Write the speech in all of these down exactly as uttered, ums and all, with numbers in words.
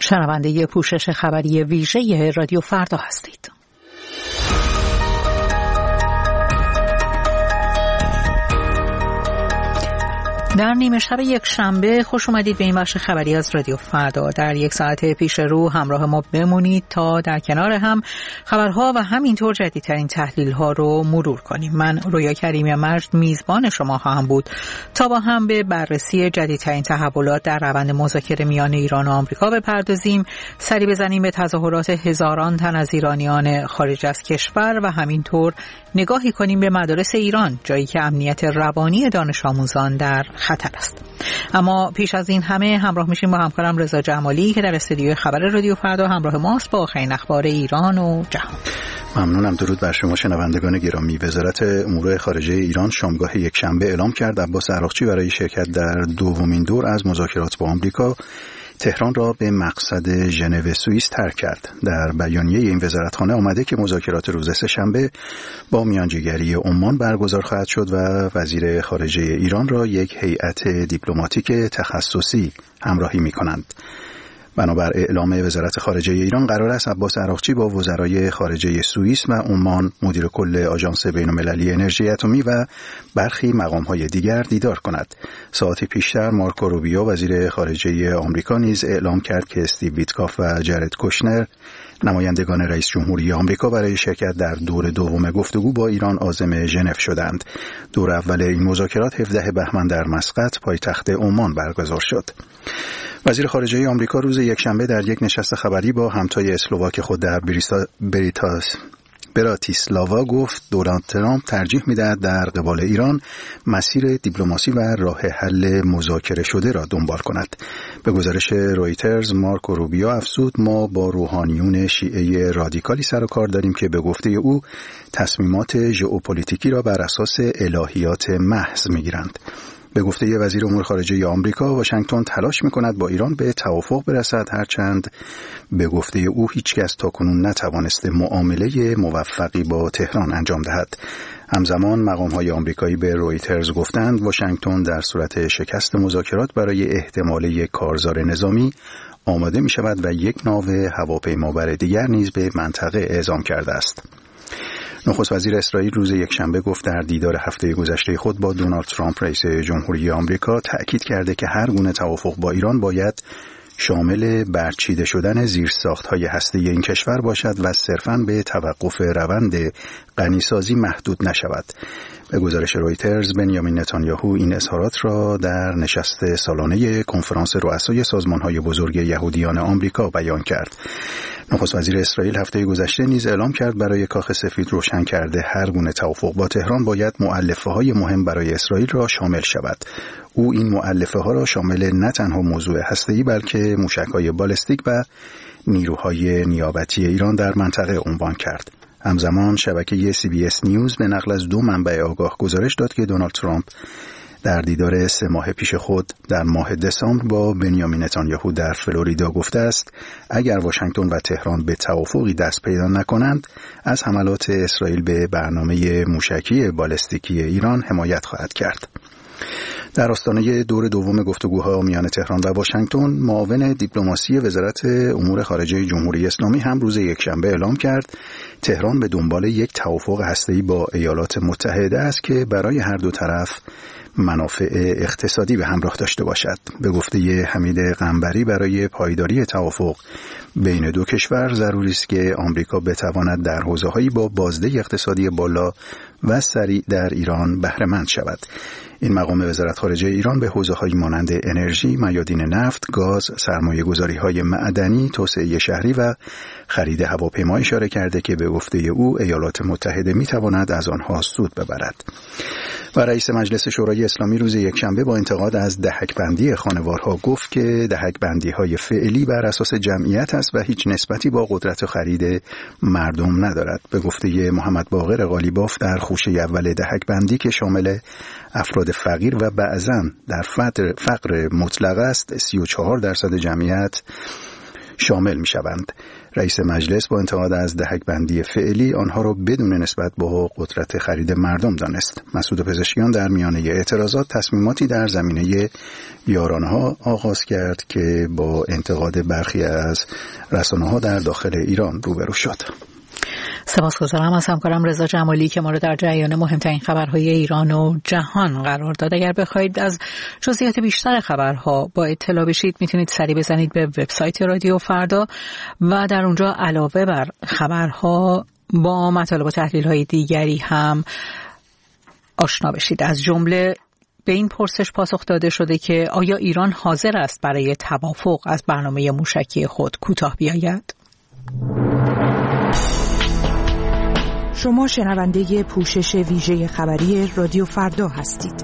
شنونده پوشش خبری ویژه رادیو فردا هستید. در نیمه شب یک شنبه خوش اومدید به این بخش خبری از رادیو فردا. در یک ساعت پیش رو همراه ما بمونید تا در کنار هم خبرها و همینطور جدیدترین تحلیل ها رو مرور کنیم. من رویا کریمی مجد میزبان شما خواهم بود تا با هم به بررسی جدیدترین تحولات در روند مذاکره میان ایران و آمریکا بپردازیم. سری بزنیم به تظاهرات هزاران تن از ایرانیان خارج از کشور و همینطور نگاهی کنیم به مدارس ایران، جایی که امنیت روانی دانش آموزان در خطر است. اما پیش از این همه همراه میشیم با همکارم رضا جمالی که در استودیوی خبر رادیو فردا همراه ماست با آخرین اخبار ایران و جهان. ممنونم. درود بر شما شنوندگان گرامی. وزارت امور خارجه ایران شامگاه یکشنبه اعلام کرد عباس عراقچی برای شرکت در دومین دور از مذاکرات با آمریکا تهران را به مقصد ژنو سوئیس ترک کرد. در بیانیه این وزارتخانه آمده که مذاکرات روز سه‌شنبه با میانجیگری عمان برگزار خواهد شد و وزیر خارجه ایران را یک هیئت دیپلماتیک تخصصی همراهی می‌کنند. بنابر اعلام وزارت خارجه ایران قرار است عباس عراقچی با وزرای خارجه سوئیس و عمان، مدیر کل آژانس بین‌المللی انرژی اتمی و برخی مقام‌های دیگر دیدار کند. ساعتی پیشتر مارکو روبیو وزیر خارجه آمریکا نیز اعلام کرد که استیو ویتکاف و جرد کوشنر نمایندگان رئیس جمهوری آمریکا برای شرکت در دور دوم گفتگو با ایران عازم ژنو شدند. دور اول این مذاکرات هفدهم بهمن در مسقط پایتخت عمان برگزار شد. وزیر خارجه آمریکا روز یکشنبه در یک نشست خبری با همتای اسلواک خود در بریتاس براتیسلاوا گفت دونالد ترامپ ترجیح می‌دهد در قبال ایران مسیر دیپلماسی و راه حل مذاکره شده را دنبال کند. به گزارش رویترز مارکو روبیو افزود ما با روحانیون شیعه رادیکالی سر و کار داریم که به گفته او تصمیمات ژئوپلیتیکی را بر اساس الهیات محض می‌گیرند. به گفته وزیر امور خارجه آمریکا، واشنگتن تلاش می‌کند با ایران به توافق برسد، هرچند به گفته او هیچکس تاکنون نتوانسته معامله موفقی با تهران انجام دهد. همزمان مقام‌های آمریکایی به رویترز گفتند واشنگتن در صورت شکست مذاکرات برای احتمال یک کارزار نظامی آماده می‌شود و یک ناو هواپیمابر دیگر نیز به منطقه اعزام کرده است. نخست وزیر اسرائیل روز یکشنبه گفت در دیدار هفته گذشته خود با دونالد ترامپ رئیس جمهوری آمریکا تأکید کرده که هر گونه توافق با ایران باید شامل برچیده شدن زیرساخت‌های هسته‌ای این کشور باشد و صرفاً به توقف روند غنیسازی محدود نشود. به گزارش رویترز بنیامین نتانیاهو این اظهارات را در نشست سالانه کنفرانس رؤسای سازمان‌های بزرگ یهودیان آمریکا بیان کرد. نخست وزیر اسرائیل هفته گذشته نیز اعلام کرد برای کاخ سفید روشن کرده هر گونه توافق با تهران باید مؤلفه‌های مهم برای اسرائیل را شامل شود. او این مؤلفه‌ها را شامل نه تنها موضوع هسته‌ای بلکه موشک‌های بالستیک و نیروهای نیابتی ایران در منطقه عنوان کرد. همزمان شبکه سی بی اس نیوز به نقل از دو منبع آگاه گزارش داد که دونالد ترامپ در دیدار سه ماه پیش خود در ماه دسامبر با بنیامین نتانیاهو در فلوریدا گفته است اگر واشنگتن و تهران به توافقی دست پیدا نکنند از حملات اسرائیل به برنامه موشکی بالستیکی ایران حمایت خواهد کرد. در آستانه دور دوم گفتگوها میان تهران و واشنگتن، معاون دیپلماسی وزارت امور خارجه جمهوری اسلامی هم روز یکشنبه اعلام کرد تهران به دنبال یک توافق هسته‌ای با ایالات متحده است که برای هر دو طرف منافع اقتصادی به همراه داشته باشد. به گفته حمید قنبری برای پایداری توافق بین دو کشور ضروری است که آمریکا بتواند در حوزه‌هایی با بازده اقتصادی بالا و سریع در ایران بهره مند شود. این مقام وزارت خارجه ایران به حوزه‌هایی مانند انرژی، میادین نفت، گاز، سرمایه‌گذاری‌های معدنی، توسعه شهری و خرید هواپیما اشاره کرده که به گفته او ایالات متحده می‌تواند از آنها سود ببرد. و رئیس مجلس شورای اسلامی روز یکشنبه با انتقاد از دهک‌بندی خانوارها گفت که دهک‌بندی‌های فعلی بر اساس جمعیت است و هیچ نسبتی با قدرت خرید مردم ندارد. به گفته محمد باقر قالیباف در خوشه اول دهک‌بندی که شامل افراد فقیر و بعضاً در فقر, فقر مطلق است سی و چهار درصد جمعیت شامل می شوند. رئیس مجلس با انتقاد از دهک‌بندی فعلی آنها را بدون نسبت با قدرت خرید مردم دانست. مسعود پزشکیان در میانه اعتراضات تصمیماتی در زمینه یارانه‌ها آغاز کرد که با انتقاد برخی از رسانه‌ها در داخل ایران روبرو شد. سپاسگزارم از همکارم رضا جمالی که ما رو در جریان مهمترین خبرهای ایران و جهان قرار داد. اگر بخواید از جزئیات بیشتر خبرها با اطلاع بشید میتونید سری بزنید به وبسایت رادیو فردا و در اونجا علاوه بر خبرها با مطالب و تحلیل‌های دیگری هم آشنا بشید. از جمله به این پرسش پاسخ داده شده که آیا ایران حاضر است برای توافق از برنامه موشکی خود کوتاه بیاید؟ شما شنونده پوشش ویژه خبری رادیو فردا هستید.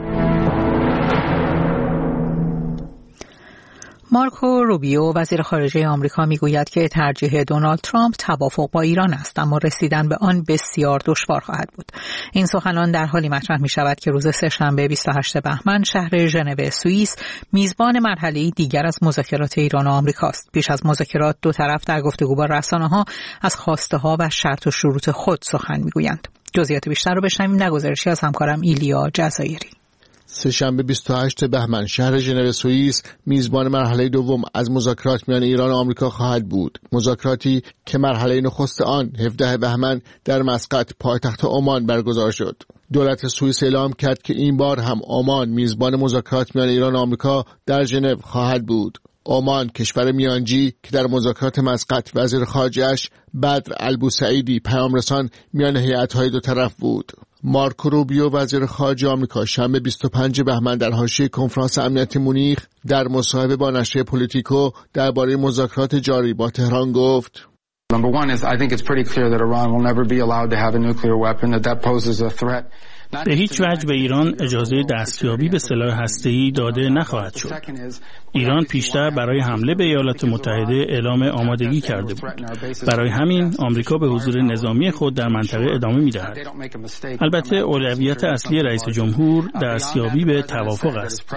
مارکو روبیو وزیر خارجه آمریکا میگوید که ترجیح دونالد ترامپ توافق با ایران است، اما رسیدن به آن بسیار دشوار خواهد بود. این سخنان در حالی مطرح می شود که روز سه‌شنبه بیست و هشتم بهمن شهر ژنو سوئیس میزبان مرحله دیگر از مذاکرات ایران و آمریکا است. پیش از مذاکرات دو طرف در گفتگو با رسانه‌ها از خواسته ها و شرط و شروط خود سخن میگویند. جزئیات بیشتر رو بشنویم در گزارشی از همکارم ایلیا جزایری. سه‌شنبه بیست و هشتم بهمن شهر ژنو سوئیس میزبان مرحله دوم از مذاکرات میان ایران و آمریکا خواهد بود. مذاکراتی که مرحله نخست آن هفدهم بهمن در مسقط پایتخت عمان برگزار شد. دولت سوئیس اعلام کرد که این بار هم عمان میزبان مذاکرات میان ایران و آمریکا در ژنو خواهد بود. عمان کشور میانجی که در مذاکرات مسقط وزیر خارجه‌اش بدر البوسعیدی پیامرسان میان هیئت‌های دو طرف بود. مارکو روبیو وزیر خارجه آمریکا شنبه بیست و پنجم بهمن در حاشیه کنفرانس امنیتی مونیخ در مصاحبه با نشریه پولیتیکو درباره مذاکرات جاری با تهران گفت: Number one is I think it's pretty clear that Iran will never be allowed to have a nuclear weapon, that that poses a threat. به هیچ وجه به ایران اجازه دستیابی به سلاح هسته‌ای داده نخواهد شد. ایران پیشتر برای حمله به ایالات متحده اعلام آمادگی کرده بود. برای همین آمریکا به حضور نظامی خود در منطقه ادامه می‌دهد. البته اولویت اصلی رئیس جمهور دستیابی به توافق است.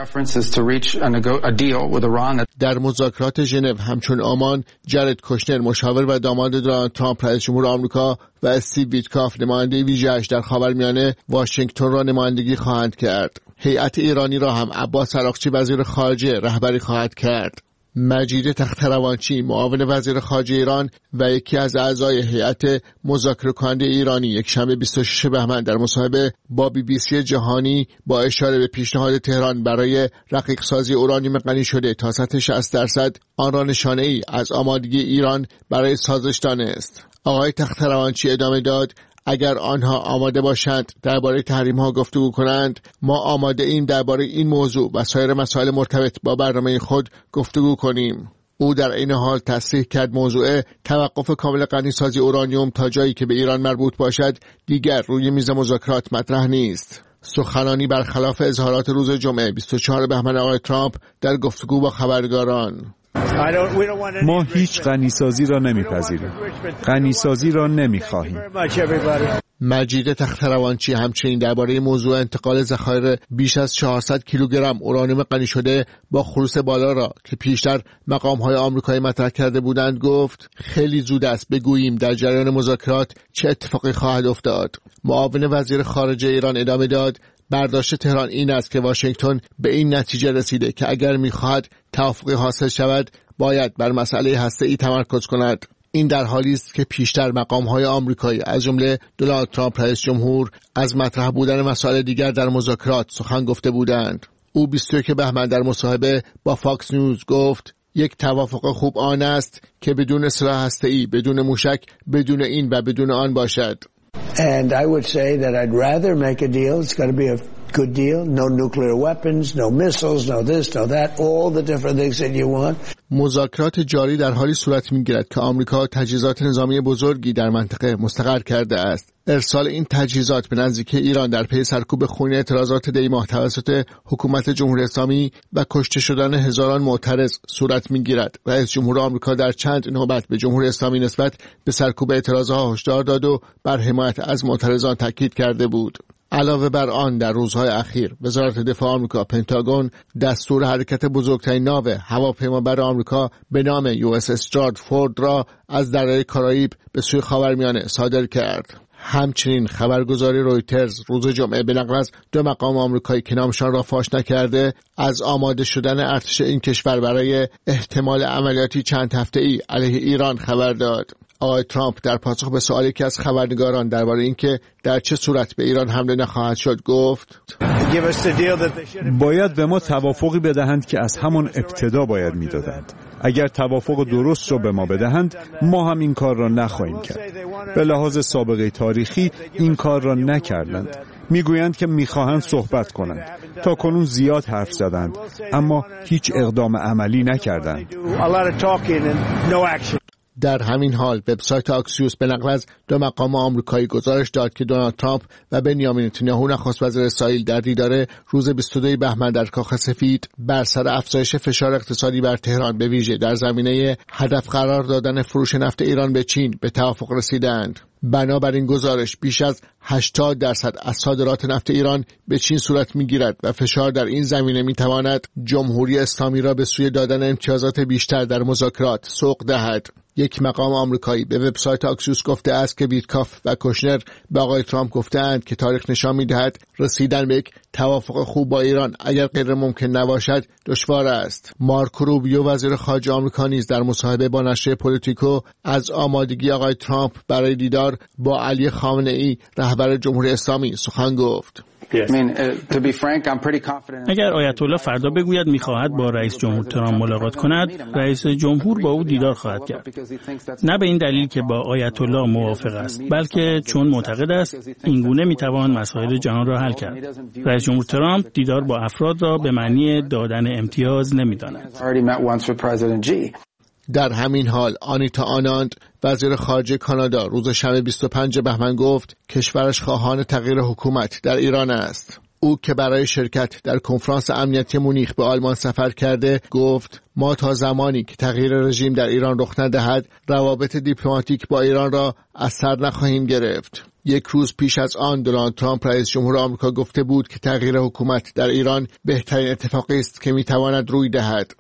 در مذاکرات ژنو همچون عمان جارد کوشنر مشاور و داماد دونالد ترامپ رئیس جمهور آمریکا و استیو ویتکاف نماینده ویژه‌اش در خاورمیانه واشنگتن را نمایندگی خواهند کرد. هیئت ایرانی را هم عباس عراقچی وزیر خارجه رهبری خواهد کرد. مجید تخت‌روانچی معاون وزیر خارجه ایران و یکی از اعضای هیئت مذاکره کننده ایرانی یکشنبه بیست و ششم بهمن در مصاحبه با بی بی سی جهانی با اشاره به پیشنهاد تهران برای رقیق سازی اورانیوم غنی شده تا سطح شصت درصد آن را نشانه‌ای از آمادگی ایران برای سازش دانست. آقای تخت‌روانچی ادامه داد: اگر آنها آماده باشند درباره تحریم‌ها گفتگو کنند، ما آماده ایم درباره این موضوع و سایر مسائل مرتبط با برنامه خود گفتگو کنیم. او در این حال تصریح کرد موضوع توقف کامل غنیسازی اورانیوم تا جایی که به ایران مربوط باشد دیگر روی میز مذاکرات مطرح نیست. سخنانی برخلاف اظهارات روز جمعه بیست و چهارم بهمن آقای ترامپ در گفتگو با خبرگاران. ما هیچ غنیسازی را نمیپذیریم. غنیسازی را نمیخواهیم. مجید تخت‌روانچی همچنین درباره موضوع انتقال ذخایر بیش از چهارصد کیلوگرم اورانیوم غنی شده با خروس بالا را که پیشتر مقام‌های آمریکایی مطرح کرده بودند گفت: خیلی زود است بگوییم در جریان مذاکرات چه اتفاقی خواهد افتاد. معاون وزیر خارجه ایران ادامه داد: برداشت تهران این است که واشنگتن به این نتیجه رسیده که اگر می‌خواهد توافقی حاصل شود باید بر مسئله هسته‌ای تمرکز کند. این در حالی است که پیشتر مقام‌های آمریکایی از جمله دونالد ترامپ رئیس جمهور از مطرح بودن مسائل دیگر در مذاکرات سخن گفته بودند. او بیست و یکم بهمن در مصاحبه با فاکس نیوز گفت: یک توافق خوب آن است که بدون سلاح هسته‌ای، بدون موشک، بدون این و بدون آن باشد. And I would say that I'd rather make a deal. It's got to be a good deal. No nuclear weapons, no missiles, no this, no that, all the different things that you want. مذاکرات جاری در حالی صورت می‌گیرد که آمریکا تجهیزات نظامی بزرگی در منطقه مستقر کرده است. ارسال این تجهیزات به نزدیکی ایران در پی سرکوب خونی اعتراضات دی ماه توسط حکومت جمهوری اسلامی و کشته شدن هزاران معترض صورت می‌گیرد. رئیس جمهور آمریکا در چند نوبت به جمهوری اسلامی نسبت به سرکوب اعتراضها هشدار داد و بر حمایت از معترضان تاکید کرده بود. علاوه بر آن در روزهای اخیر وزارت دفاع آمریکا پنتاگون دستور حرکت بزرگترین ناو هواپیمابر آمریکا آمریکا به نام یو اس استراد فورد را از دریای کارائیب به سوی خاورمیانه صادر کرد. همچنین خبرگزاری رویترز روز جمعه به نقل از دو مقام آمریکایی که نامشان را فاش نکرده از آماده شدن ارتش این کشور برای احتمال عملیاتی چند هفته‌ای علیه ایران خبر داد. آقای ترامپ در پاسخ به سوالی که از خبرنگاران درباره اینکه در چه صورت به ایران حمله نخواهد شد گفت: باید به ما توافقی بدهند که از همان ابتدا باید میدادند. اگر توافق درست را به ما بدهند ما هم این کار را نخواهیم کرد. به لحاظ سابقه تاریخی این کار را نکردند. میگویند که میخواهند صحبت کنند. تا کنون زیاد حرف زدند اما هیچ اقدام عملی نکردند. در همین حال وبسایت آکسیوس به نقل از دو مقام آمریکایی گزارش داد که دونالد ترامپ و بنیامین نتانیاهو نخست وزیر اسرائیل در دیدار روز بیست و دو بهمن در کاخ سفید بر سر افزایش فشار اقتصادی بر تهران به ویژه در زمینه هدف قرار دادن فروش نفت ایران به چین به توافق رسیدند. بنابراین گزارش بیش از هشتاد درصد از صادرات نفت ایران به چین صورت می‌گیرد و فشار در این زمینه می‌تواند جمهوری اسلامی را به سوی دادن امتیازات بیشتر در مذاکرات سوق دهد. یک مقام آمریکایی به وبسایت آکسیوس گفته است که ویتکاف و کوشنر به آقای ترامپ گفتند که تاریخ نشان می‌دهد رسیدن به یک توافق خوب با ایران اگر غیر ممکن نباشد دشوار است. مارکو روبیو وزیر خارجه آمریکا نیز در مصاحبه با نشریه پولیتیکو از آمادگی آقای ترامپ برای دیدار با علی خامنه‌ای رهبر جمهوری اسلامی سخن گفت. اگر آیت الله فردا بگوید می‌خواهد با رئیس جمهور ترامپ ملاقات کند، رئیس جمهور با او دیدار خواهد کرد. نه به این دلیل که با آیت الله موافق است، بلکه چون معتقد است این گونه می‌توان مسائل جهان را حل کرد. رئیس جمهور ترامپ دیدار با افراد را به معنی دادن امتیاز نمی‌داند. در همین حال آنیتا آناند وزیر خارجه کانادا روز شنبه بیست و پنج بهمن گفت کشورش خواهان تغییر حکومت در ایران است. او که برای شرکت در کنفرانس امنیتی مونیخ به آلمان سفر کرده گفت ما تا زمانی که تغییر رژیم در ایران رخ ندهد روابط دیپلماتیک با ایران را از سر نخواهیم گرفت. یک روز پیش از آن دونالد ترامپ رئیس جمهور آمریکا گفته بود که تغییر حکومت در ایران بهترین اتفاقی است که میتواند روی دهد.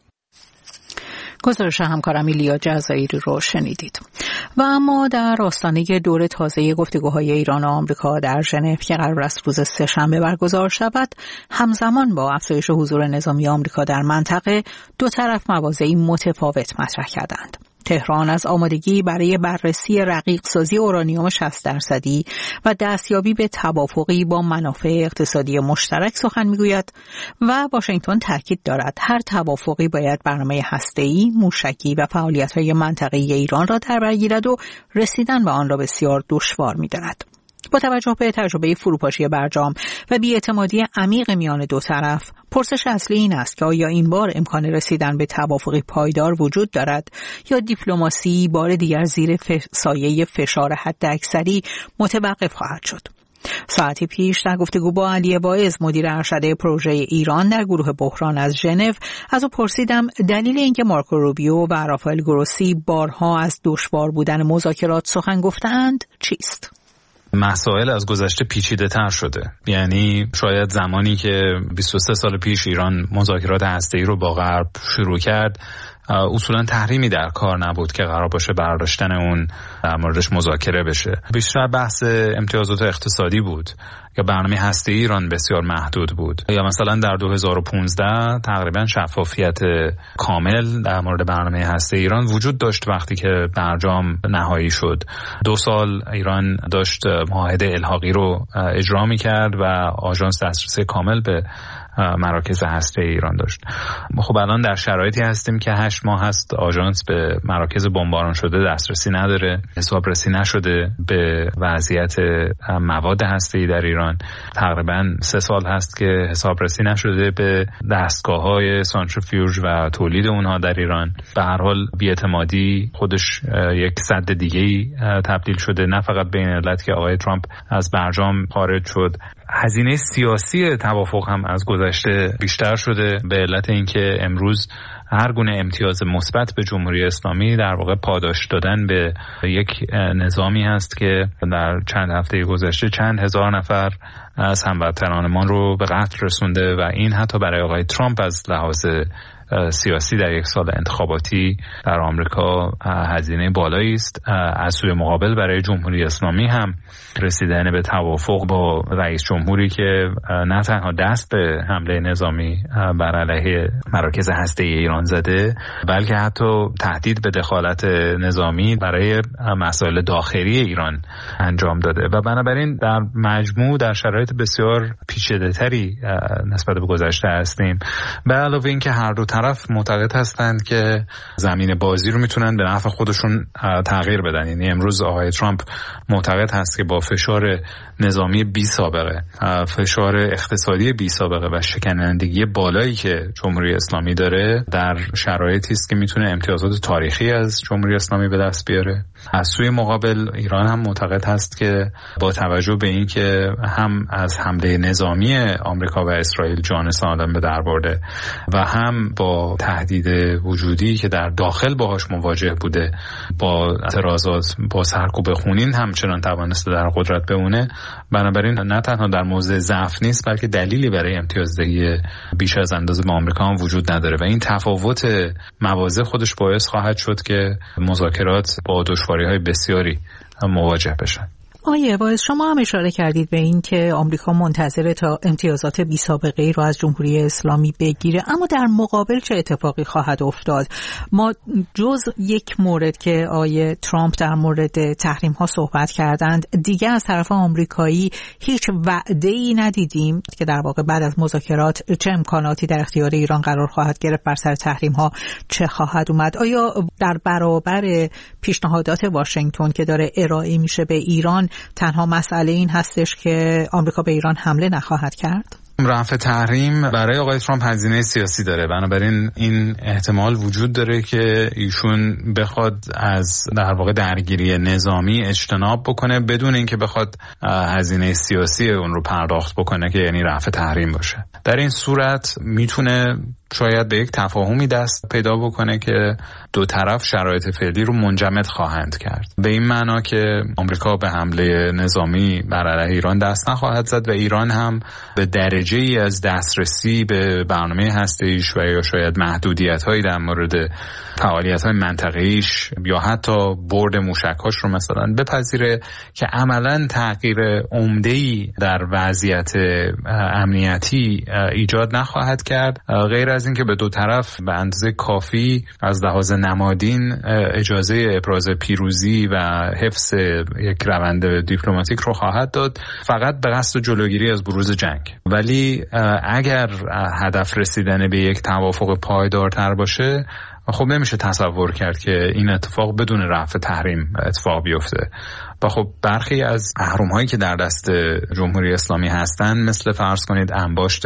گزارش همکارم ایلیا جزایری رو شنیدید. و اما در آستانه دور تازه گفتگوهای ایران و آمریکا در ژنو که قرار است روز سه‌شنبه برگزار شود، همزمان با افزایش حضور نظامی آمریکا در منطقه، دو طرف مواضعی متفاوت مطرح کردند. تهران از آمادگی برای بررسی رقیق سازی اورانیوم شصت درصدی و دستیابی به توافقی با منافع اقتصادی مشترک سخن میگوید و واشنگتن تاکید دارد هر توافقی باید برنامه هسته‌ای، موشکی و فعالیت‌های منطقه‌ای ایران را در بر گیرد و رسیدن به آن را بسیار دشوار می‌داند. با توجه به تجربه فروپاشی برجام و بی‌اعتمادی عمیق میان دو طرف، پرسش اصلی این است که آیا این بار امکان رسیدن به توافقی پایدار وجود دارد یا دیپلماسی بار دیگر زیر سایه فشار حداکثری متوقف خواهد شد. ساعتی پیش در گفتگو با علی واعظ مدیر ارشد پروژه ایران در گروه بحران از ژنو از او پرسیدم دلیل اینکه مارکو روبیو و رافائل گروسی بارها از دشوار بودن مذاکرات سخن گفتند چیست؟ مسائل از گذشته پیچیده تر شده. یعنی شاید زمانی که بیست و سه سال پیش ایران مذاکرات هسته‌ای رو با غرب شروع کرد، اصولا تحریمی در کار نبود که قرار باشه برداشتن اون در موردش مذاکره بشه. بیشتر بحث امتیازات اقتصادی بود که برنامه هسته‌ای ایران بسیار محدود بود. یا مثلا در دو هزار و پانزده تقریبا شفافیت کامل در مورد برنامه هسته‌ای ایران وجود داشت وقتی که برجام نهایی شد. دو سال ایران داشت معاهده الحاقی رو اجرا می‌کرد و آژانس دسترسی کامل به مراکز هسته ایران داشت. خب الان در شرایطی هستیم که هشت ماه هست آژانس به مراکز بمباران شده دسترسی نداره، حسابرسی نشده به وضعیت مواد هسته‌ای در ایران. تقریبا سه سال هست که حسابرسی نشده به دستگاه‌های سانتریفیوژ و تولید اونها در ایران. به هر حال بی‌اعتمادی خودش یک سد دیگه‌ای تبدیل شده، نه فقط به این علت که آقای ترامپ از برجام خارج شد. هزینه سیاسی توافق هم از گذشته بیشتر شده به علت اینکه امروز هر گونه امتیاز مثبت به جمهوری اسلامی در واقع پاداش دادن به یک نظامی هست که در چند هفته گذشته چند هزار نفر از هموطنانمان رو به قتل رسونده و این حتی برای آقای ترامپ از لحاظ سیاسی در یک سال انتخاباتی در آمریکا هزینه بالایی است. از سوی مقابل برای جمهوری اسلامی هم رسیدن به توافق با رئیس جمهوری که نه تنها دست به حمله نظامی بر علیه مراکز هسته‌ای ایران زده، بلکه حتی تهدید به دخالت نظامی برای مسائل داخلی ایران انجام داده و بنابراین در مجموع در شرایط بسیار پیچیده‌تری نسبت به گذشته هستیم. به علاوه اینکه هر دو طرف معتقد هستند که زمین بازی رو میتونن به نفع خودشون تغییر بدن. یعنی امروز آقای ترامپ معتقد هست که با فشار نظامی بی سابقه، فشار اقتصادی بی سابقه و شکنندگی بالایی که جمهوری اسلامی داره در شرایطی است که میتونه امتیازات تاریخی از جمهوری اسلامی به دست بیاره. از سوی مقابل ایران هم معتقد هست که با توجه به این که هم از حمله نظامی آمریکا و اسرائیل جان سالم به در برده و هم با تهدید وجودی که در داخل باهاش مواجه بوده، با اعتراضات، با سرکوب خونین همچنان توانسته در قدرت بمونه، بنابراین نه تنها در موضع ضعف نیست بلکه دلیلی برای امتیازدهی بیش از اندازه به آمریکا هم وجود نداره و این تفاوت مواضع خودش باعث خواهد شد که مذاکرات با دشواری‌های بسیاری مواجه بشن. آیه باعث شما هم اشاره کردید به این که آمریکا منتظر تا امتیازات بی سابقه ای رو از جمهوری اسلامی بگیره، اما در مقابل چه اتفاقی خواهد افتاد؟ ما جز یک مورد که آیه ترامپ در مورد تحریم ها صحبت کردند، دیگه از طرف آمریکایی هیچ وعده‌ای ندیدیم که در واقع بعد از مذاکرات چه امکاناتی در اختیار ایران قرار خواهد گرفت، بر سر تحریم ها چه خواهد اومد. آیا در برابر پیشنهادات واشنگتن که داره ارائه میشه به ایران تنها مسئله این هستش که آمریکا به ایران حمله نخواهد کرد؟ رفع تحریم برای آقای ترامپ هزینه سیاسی داره، بنابراین این احتمال وجود داره که ایشون بخواد از در واقع درگیری نظامی اجتناب بکنه بدون اینکه بخواد هزینه سیاسی اون رو پرداخت بکنه که یعنی رفع تحریم باشه. در این صورت میتونه شاید به یک تفاهمی دست پیدا بکنه که دو طرف شرایط فعلی رو منجمد خواهند کرد، به این معنا که آمریکا به حمله نظامی بر علیه ایران دست نخواهد زد و ایران هم به درجه ای از دسترسی به برنامه هسته‌ایش و یا شاید محدودیت‌هایی در مورد فعالیت‌های منطقه‌ایش یا حتی برد موشک‌هاش رو مثلا بپذیره که عملاً تغییر عمده‌ای در وضعیت امنیتی ایجاد نخواهد کرد، غیر از اینکه به دو طرف به اندازه کافی از لحاظ نمادین اجازه ابراز پیروزی و حفظ یک روند دیپلماتیک رو خواهد داد، فقط به قصد جلوگیری از بروز جنگ. ولی اگر هدف رسیدن به یک توافق پایدارتر باشه، خب نمیشه تصور کرد که این اتفاق بدون رفع تحریم اتفاق بیفته. و خب برخی از اهرم‌هایی که در دست جمهوری اسلامی هستن، مثل فرض کنید انباشت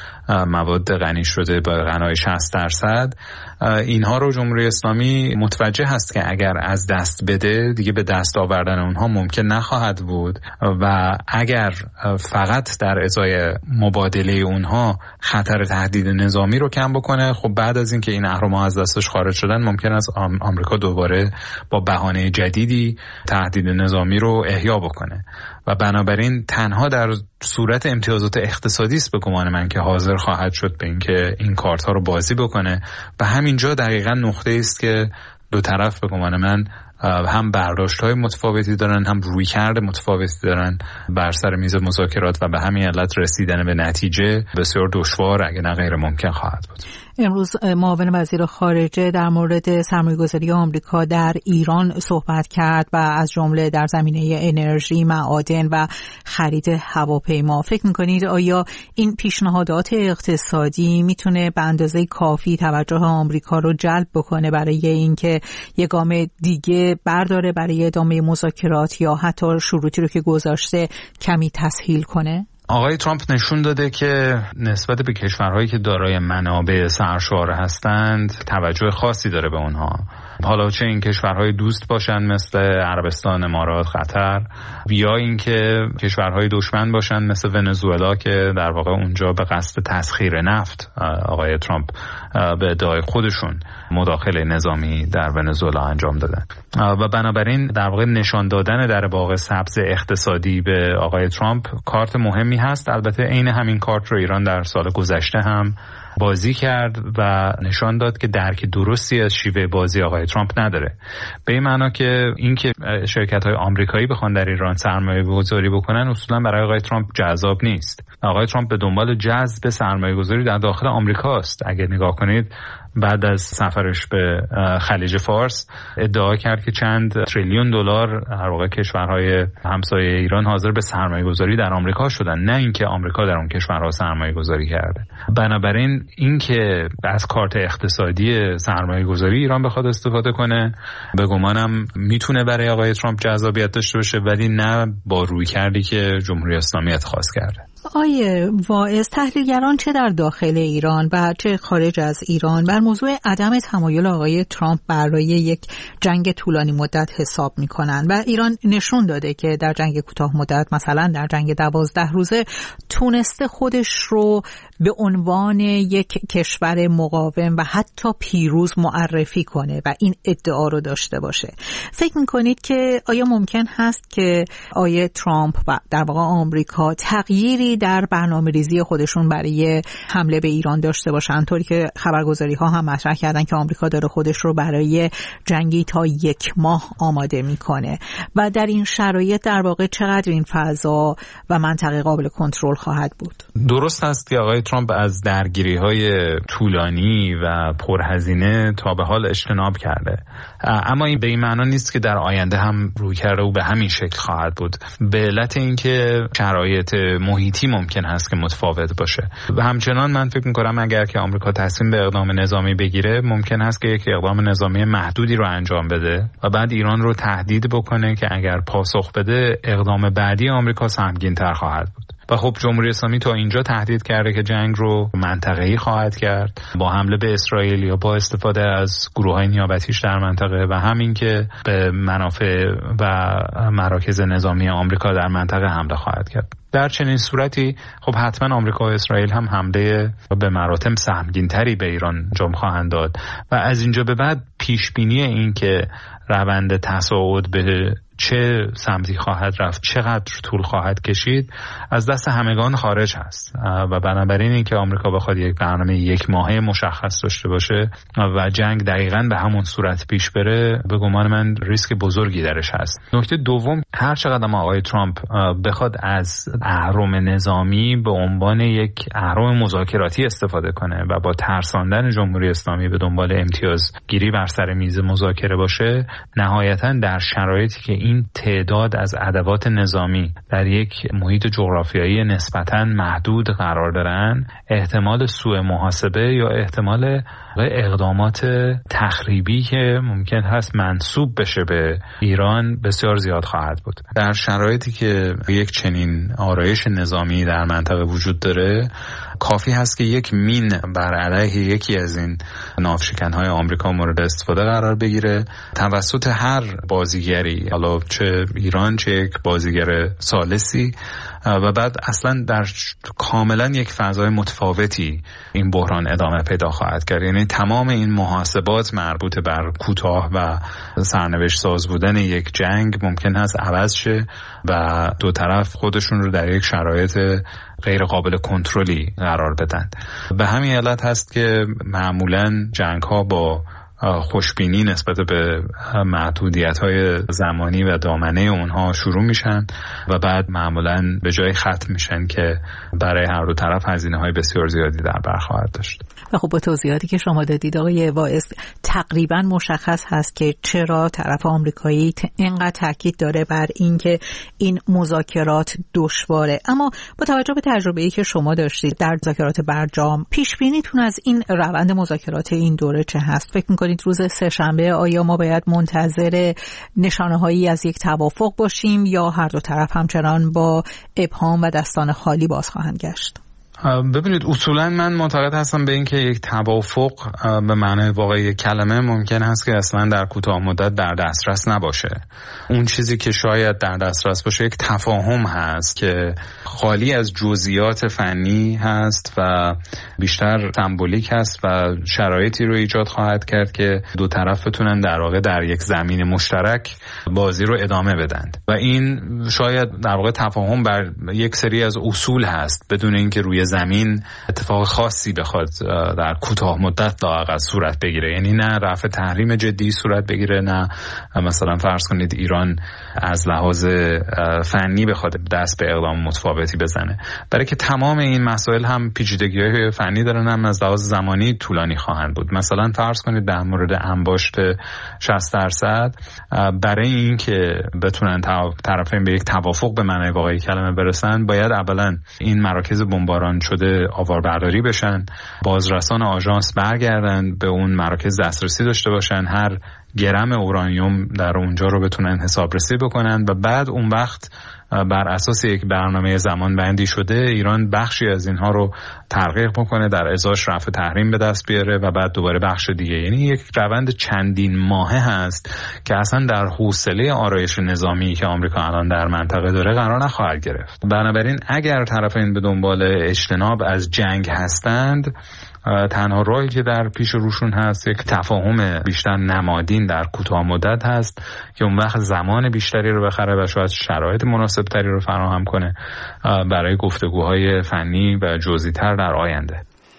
مواد غنی شده با غنای شصت درصد، اینها رو جمهوری اسلامی متوجه هست که اگر از دست بده دیگه به دست آوردن اونها ممکن نخواهد بود و اگر فقط در ازای مبادله اونها خطر تهدید نظامی رو کم بکنه، خب بعد از اینکه این اهرم‌ها از دستش خارج شدن ممکن است آمریکا دوباره با بهانه جدیدی تهدید نظامی رو احیا بکنه و بنابراین تنها در صورت امتیازات اقتصادی است به گمان من که حاضر خواهد شد به اینکه این کارت ها رو بازی بکنه و همینجا دقیقاً نقطه است که دو طرف به گمان من هم برداشت‌های متفاوتی دارن، هم رویکرد متفاوتی دارن بر سر میز مذاکرات و به همین علت رسیدن به نتیجه بسیار دشوار اگه نه غیر ممکن خواهد بود. امروز معاون وزیر خارجه در مورد سرمایه‌گذاری آمریکا در ایران صحبت کرد و از جمله در زمینه انرژی، معادن و خرید هواپیما. فکر می‌کنید آیا این پیشنهادات اقتصادی میتونه به اندازه کافی توجه آمریکا رو جلب بکنه برای اینکه یک گام دیگه برداره برای ادامه مذاکرات یا حتی شروطی رو که گذاشته کمی تسهیل کنه؟ آقای ترامپ نشون داده که نسبت به کشورهایی که دارای منابع سرشار هستند توجه خاصی داره به اونها، حالا چه این کشورهای دوست باشن مثل عربستان، امارات، قطر، یا اینکه کشورهای دشمن باشن مثل ونزوئلا که در واقع اونجا به قصد تسخیر نفت آقای ترامپ به ادعای خودشون مداخله نظامی در ونزوئلا انجام دادن و بنابراین در واقع نشان دادن در باغ سبز اقتصادی به آقای ترامپ کارت مهمی هست. البته عین همین کارت رو ایران در سال گذشته هم بازی کرد و نشان داد که درک درستی از شیوه بازی آقای ترامپ نداره. به این معنا که اینکه شرکت‌های آمریکایی بخوان در ایران سرمایه‌گذاری بکنن اصولا برای آقای ترامپ جذاب نیست. آقای ترامپ به دنبال جذب سرمایه‌گذاری در داخل آمریکاست. اگر نگاه کنید بعد از سفرش به خلیج فارس ادعا کرد که چند تریلیون دلار در واقع کشورهای همسایه ایران حاضر به سرمایه‌گذاری در آمریکا شدن، نه اینکه آمریکا در اون کشورها سرمایه‌گذاری کرده. بنابراین اینکه از کارت اقتصادی سرمایه‌گذاری ایران بخواد استفاده کنه به گمانم میتونه برای آقای ترامپ جذابیت داشته باشه، ولی نه با رویکردی که جمهوری اسلامی اتخاذ کرده. آیه واعظ، تحلیلگران چه در داخل ایران و چه خارج از ایران بر موضوع عدم تمایل آقای ترامپ برای یک جنگ طولانی مدت حساب می‌کنند و ایران نشون داده که در جنگ کوتاه مدت، مثلا در جنگ دوازده روزه، تونسته خودش رو به عنوان یک کشور مقاوم و حتی پیروز معرفی کنه و این ادعا رو داشته باشه. فکر می‌کنید که آیا ممکن هست که آیه ترامپ و در واقع آمریکا تغییری در برنامه‌ریزی خودشون برای حمله به ایران داشته باشن، طوری که خبرگزاری‌ها هم مطرح کردن که آمریکا داره خودش رو برای جنگی تا یک ماه آماده میکنه و در این شرایط در واقع چقدر این فضا و منطقه قابل کنترل خواهد بود؟ درست است که آقای ترامپ از درگیری‌های طولانی و پرهزینه تا به حال اجتناب کرده، اما این به این معنا نیست که در آینده هم رویکرد او به همین شکل خواهد بود، به علت اینکه شرایط محیطی ممکن هست که متفاوت باشه. و همچنان من فکر می‌کنم اگر که آمریکا تصمیم به اقدام نظامی بگیره ممکن هست که یک اقدام نظامی محدودی رو انجام بده و بعد ایران رو تهدید بکنه که اگر پاسخ بده اقدام بعدی آمریکا سهمگین‌تر خواهد بود. و خب جمهوری اسلامی تا اینجا تهدید کرده که جنگ رو منطقه‌ای خواهد کرد با حمله به اسرائیل یا با استفاده از گروه‌های نیابتیش در منطقه و همین که به منافع و مراکز نظامی آمریکا در منطقه حمله خواهد کرد. در چنین صورتی خب حتما آمریکا و اسرائیل هم حمله به مراتب سهمگین‌تری به ایران انجام خواهند داد و از اینجا به بعد پیش بینی این که روند تصاعد به چه سمتی خواهد رفت، چقدر طول خواهد کشید، از دست همگان خارج هست و بنابراین اینکه آمریکا بخواد یک برنامه یک ماهه مشخص داشته باشه و جنگ دقیقاً به همون صورت پیش بره، به گمان من ریسک بزرگی درش هست. نکته دوم، هر چقدر ما آقای ترامپ بخواد از اهرم نظامی به عنوان یک اهرم مذاکراتی استفاده کنه و با ترساندن جمهوری اسلامی به دنبال امتیاز گیری بر سر میز مذاکره باشه، نهایتاً در شرایطی که این تعداد از ادوات نظامی در یک محیط جغرافیایی نسبتاً محدود قرار دارن، احتمال سوء محاسبه یا احتمال اقدامات تخریبی که ممکن هست منسوب بشه به ایران بسیار زیاد خواهد بود. در شرایطی که یک چنین آرایش نظامی در منطقه وجود داره، کافی هست که یک مین بر علیه یکی از این ناوشکن‌های آمریکا مورد استفاده قرار بگیره توسط هر بازیگری، حالا چه ایران چه یک بازیگر ثالثی، و بعد اصلا در کاملا یک فضای متفاوتی این بحران ادامه پیدا خواهد کرد. یعنی تمام این محاسبات مربوط بر کوتاه و سرنوشت ساز بودن یک جنگ ممکن هست عوض شه و دو طرف خودشون رو در یک شرایط غیر قابل کنترلی قرار بدن. به همین علت هست که معمولا جنگ ها با خوشبینی نسبت به محدودیت‌های زمانی و دامنه اونها شروع میشن و بعد معمولاً به جای ختم میشن که برای هر دو طرف هزینه‌های بسیار زیادی در بر خواهد داشت. و خب با توضیحاتی که شما دادید آقای واعظ، تقریباً مشخص هست که چرا طرف آمریکایی اینقدر تاکید داره بر اینکه این مذاکرات دشواره. اما با توجه به تجربه‌ای که شما داشتید در مذاکرات برجام، پیش بینیتون از این روند مذاکرات این دوره چه هست؟ فکر می‌کنید روز سه‌شنبه آیا ما باید منتظر نشانه‌هایی از یک توافق باشیم یا هر دو طرف همچنان با ابهام و دستان خالی باز خواهند گشت؟ ببینید، اصولا من معتقد هستم به این که یک توافق به معنای واقعی کلمه ممکن هست که اصلا در کوتاه مدت در دسترس نباشه. اون چیزی که شاید در دسترس باشه یک تفاهم هست که خالی از جزئیات فنی هست و بیشتر سمبولیک هست و شرایطی رو ایجاد خواهد کرد که دو طرف بتونن در واقع در یک زمین مشترک بازی رو ادامه بدن و این شاید در واقع تفاهم بر یک سری از اصول هست بدون اینکه روی روی زمین اتفاق خاصی بخواد در کوتاه مدت لااقل صورت بگیره. یعنی نه رفع تحریم جدی صورت بگیره، نه مثلا فرض کنید ایران از لحاظ فنی بخواد دست به اقدام متفاوتی بزنه، برای که تمام این مسائل هم پیچیدگی‌های فنی دارن، هم از لحاظ زمانی طولانی خواهند بود. مثلا فرض کنید در مورد انباشت شصت درصد برای این که بتونن طرفین به یک توافق به معنای واقعی کلمه برسن، باید اولا این مراکز بمباران شده آواربرداری بشن، بازرسان آژانس برگردن به اون مراکز دسترسی داشته باشن، هر گرم اورانیوم در اونجا رو بتونن حسابرسی بکنن و بعد اون وقت بر اساس یک برنامه زمان بندی شده ایران بخشی از اینها رو ترقیق بکنه، در ازاش رفع تحریم به دست بیاره و بعد دوباره بخش دیگه. یعنی یک روند چندین ماهه هست که اصلا در حوصله آرایش نظامی که آمریکا الان در منطقه داره قرار نخواهد گرفت. بنابراین اگر طرفین به دنبال اجتناب از جنگ هستند، تنها راهی که در پیش روشون هست یک تفاهم بیشتر نمادین در کوتاه مدت هست که اون وقت زمان بیشتری رو بخره و شاید شرایط مناسب تری رو فراهم کنه برای گفتگوهای فنی و جزئی تر در آینده.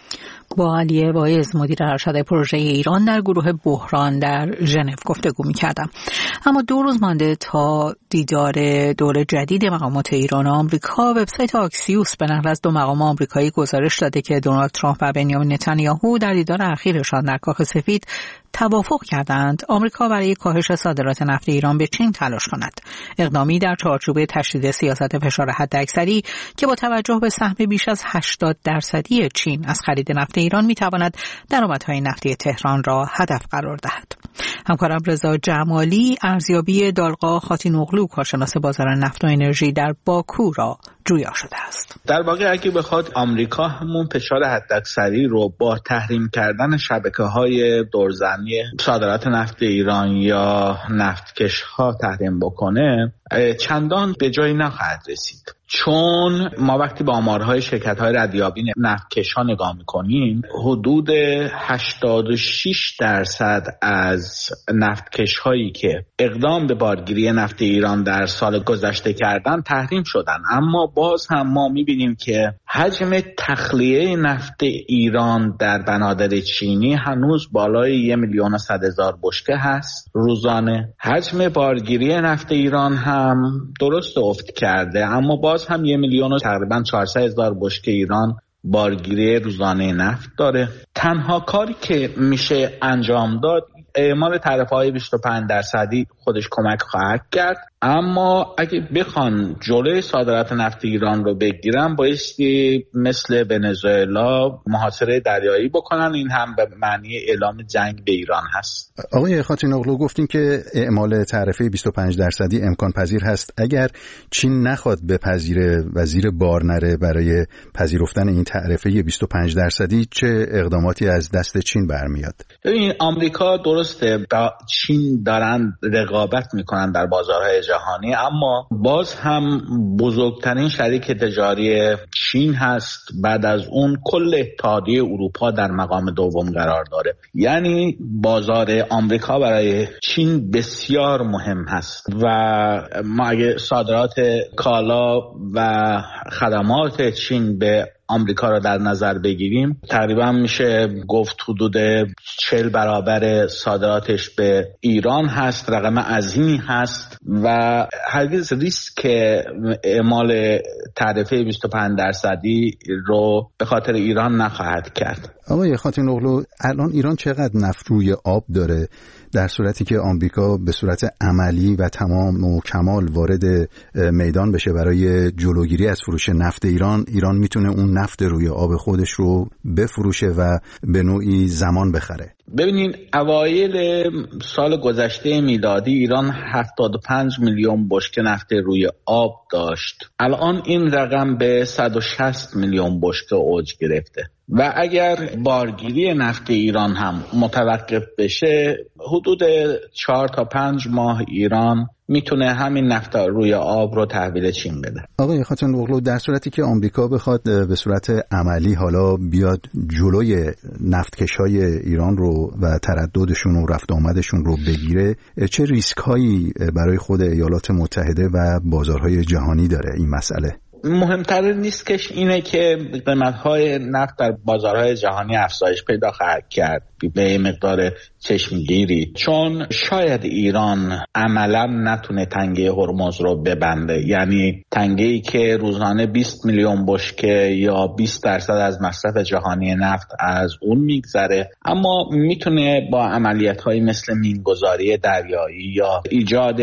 با علی واعظ مدیر ارشد پروژه ایران در گروه بحران در ژنو گفتگو می‌کردم. اما دو روز مانده تا دیدار دور جدید مقامات ایران و آمریکا. وبسایت آکسیوس به نقل از دو مقام آمریکایی گزارش داده که دونالد ترامپ و بنیامین نتانیاهو در دیدار اخیرشان در کاخ سفید توافق کردند آمریکا برای کاهش صادرات نفت ایران به چین تلاش کند. اقدامی در چارچوب تشدید سیاست فشار حداکثری که با توجه به سهم بیش از هشتاد درصدی چین از خرید نفت ایران میتواند درآمدهای نفتی تهران را هدف قرار دهد. همکارم رضا جمالی ارزیابی دالقا خاتینوغلو کارشناس بازار نفت و انرژی در باکو را جویا شده است. در واقع اگه بخواد آمریکا همون فشار حداکثری رو با تحریم کردن شبکه‌های دورزنی صادرات نفت ایران یا نفتکش ها تحریم بکنه، چندان به جایی نخواهد رسید. چون ما وقتی با آمارهای شرکت‌های ردیابی نفتکش‌ها نگاه می‌کنیم، حدود هشتاد و شش درصد از نفتکش‌هایی که اقدام به بارگیری نفت ایران در سال گذشته کردن تحریم شدن. اما باز هم ما می‌بینیم که حجم تخلیه نفت ایران در بنادر چینی هنوز بالای یک میلیون و صد هزار بشکه هست روزانه. حجم بارگیری نفت ایران هم درست افت کرده، اما باز هم یک میلیون و تقریبا چهارصد هزار بشکه ایران بارگیری روزانه نفت داره. تنها کاری که میشه انجام داد اعمال تعرفه‌های بیست و پنج درصدی خودش کمک خواهد کرد. اما اگه بخوان جلوی صادرات نفت ایران رو بگیرن، بایستی مثل ونزوئلا محاصره دریایی بکنن. این هم به معنی اعلام جنگ به ایران هست. آقای خاتینوغلو گفتین که اعمال تعرفه بیست و پنج درصدی امکان پذیر هست اگر چین نخواد بپذیره و زیر بار نره برای پذیرفتن این تعرفه بیست و پنج درصدی. چه اقداماتی از دست چین برمیاد؟ ببین، آمریکا درسته با چین دارن رقابت میکنن در بازارهای جهانی، اما باز هم بزرگترین شریک تجاری چین هست. بعد از اون کل اتحادیه اروپا در مقام دوم قرار داره. یعنی بازار آمریکا برای چین بسیار مهم هست و ما اگه صادرات کالا و خدمات چین به آمریکا را در نظر بگیریم، تقریبا میشه گفت حدود چهل برابر صادراتش به ایران هست. رقم عظیمی هست و هرگز ریسک اعمال تعرفه بیست و پنج درصدی رو به خاطر ایران نخواهد کرد. آقای خاتینوغلو، الان ایران چقدر نفت روی آب داره در صورتی که آمریکا به صورت عملی و تمام و کمال وارد میدان بشه برای جلوگیری از فروش نفت ایران؟ ایران میتونه اون نفت روی آب خودش رو بفروشه و به نوعی زمان بخره. ببینین، اوایل سال گذشته میلادی ایران هفتاد و پنج میلیون بشکه نفت روی آب داشت. الان این رقم به صد و شصت میلیون بشکه اوج گرفته و اگر بارگیری نفت ایران هم متوقف بشه، حدود چهار تا پنج ماه ایران میتونه همین نفت روی آب رو تحویل چین بده. آقای خاتینوغلو، در صورتی که آمریکا بخواد به صورت عملی حالا بیاد جلوی نفتکش‌های ایران رو و ترددشون و رفت آمدشون رو بگیره، چه ریسک هایی برای خود ایالات متحده و بازارهای جهانی داره این مسئله؟ مهمتر نیستش اینه که قیمت‌های نفت در بازارهای جهانی افزایش پیدا خواهد کرد به مقدار چشمگیری، چون شاید ایران عملا نتونه تنگه هرمز رو ببنده، یعنی تنگه‌ای که روزانه بیست میلیون بشکه یا بیست درصد از مصرف جهانی نفت از اون میگذره، اما میتونه با عملیات‌هایی مثل مینگذاری دریایی یا ایجاد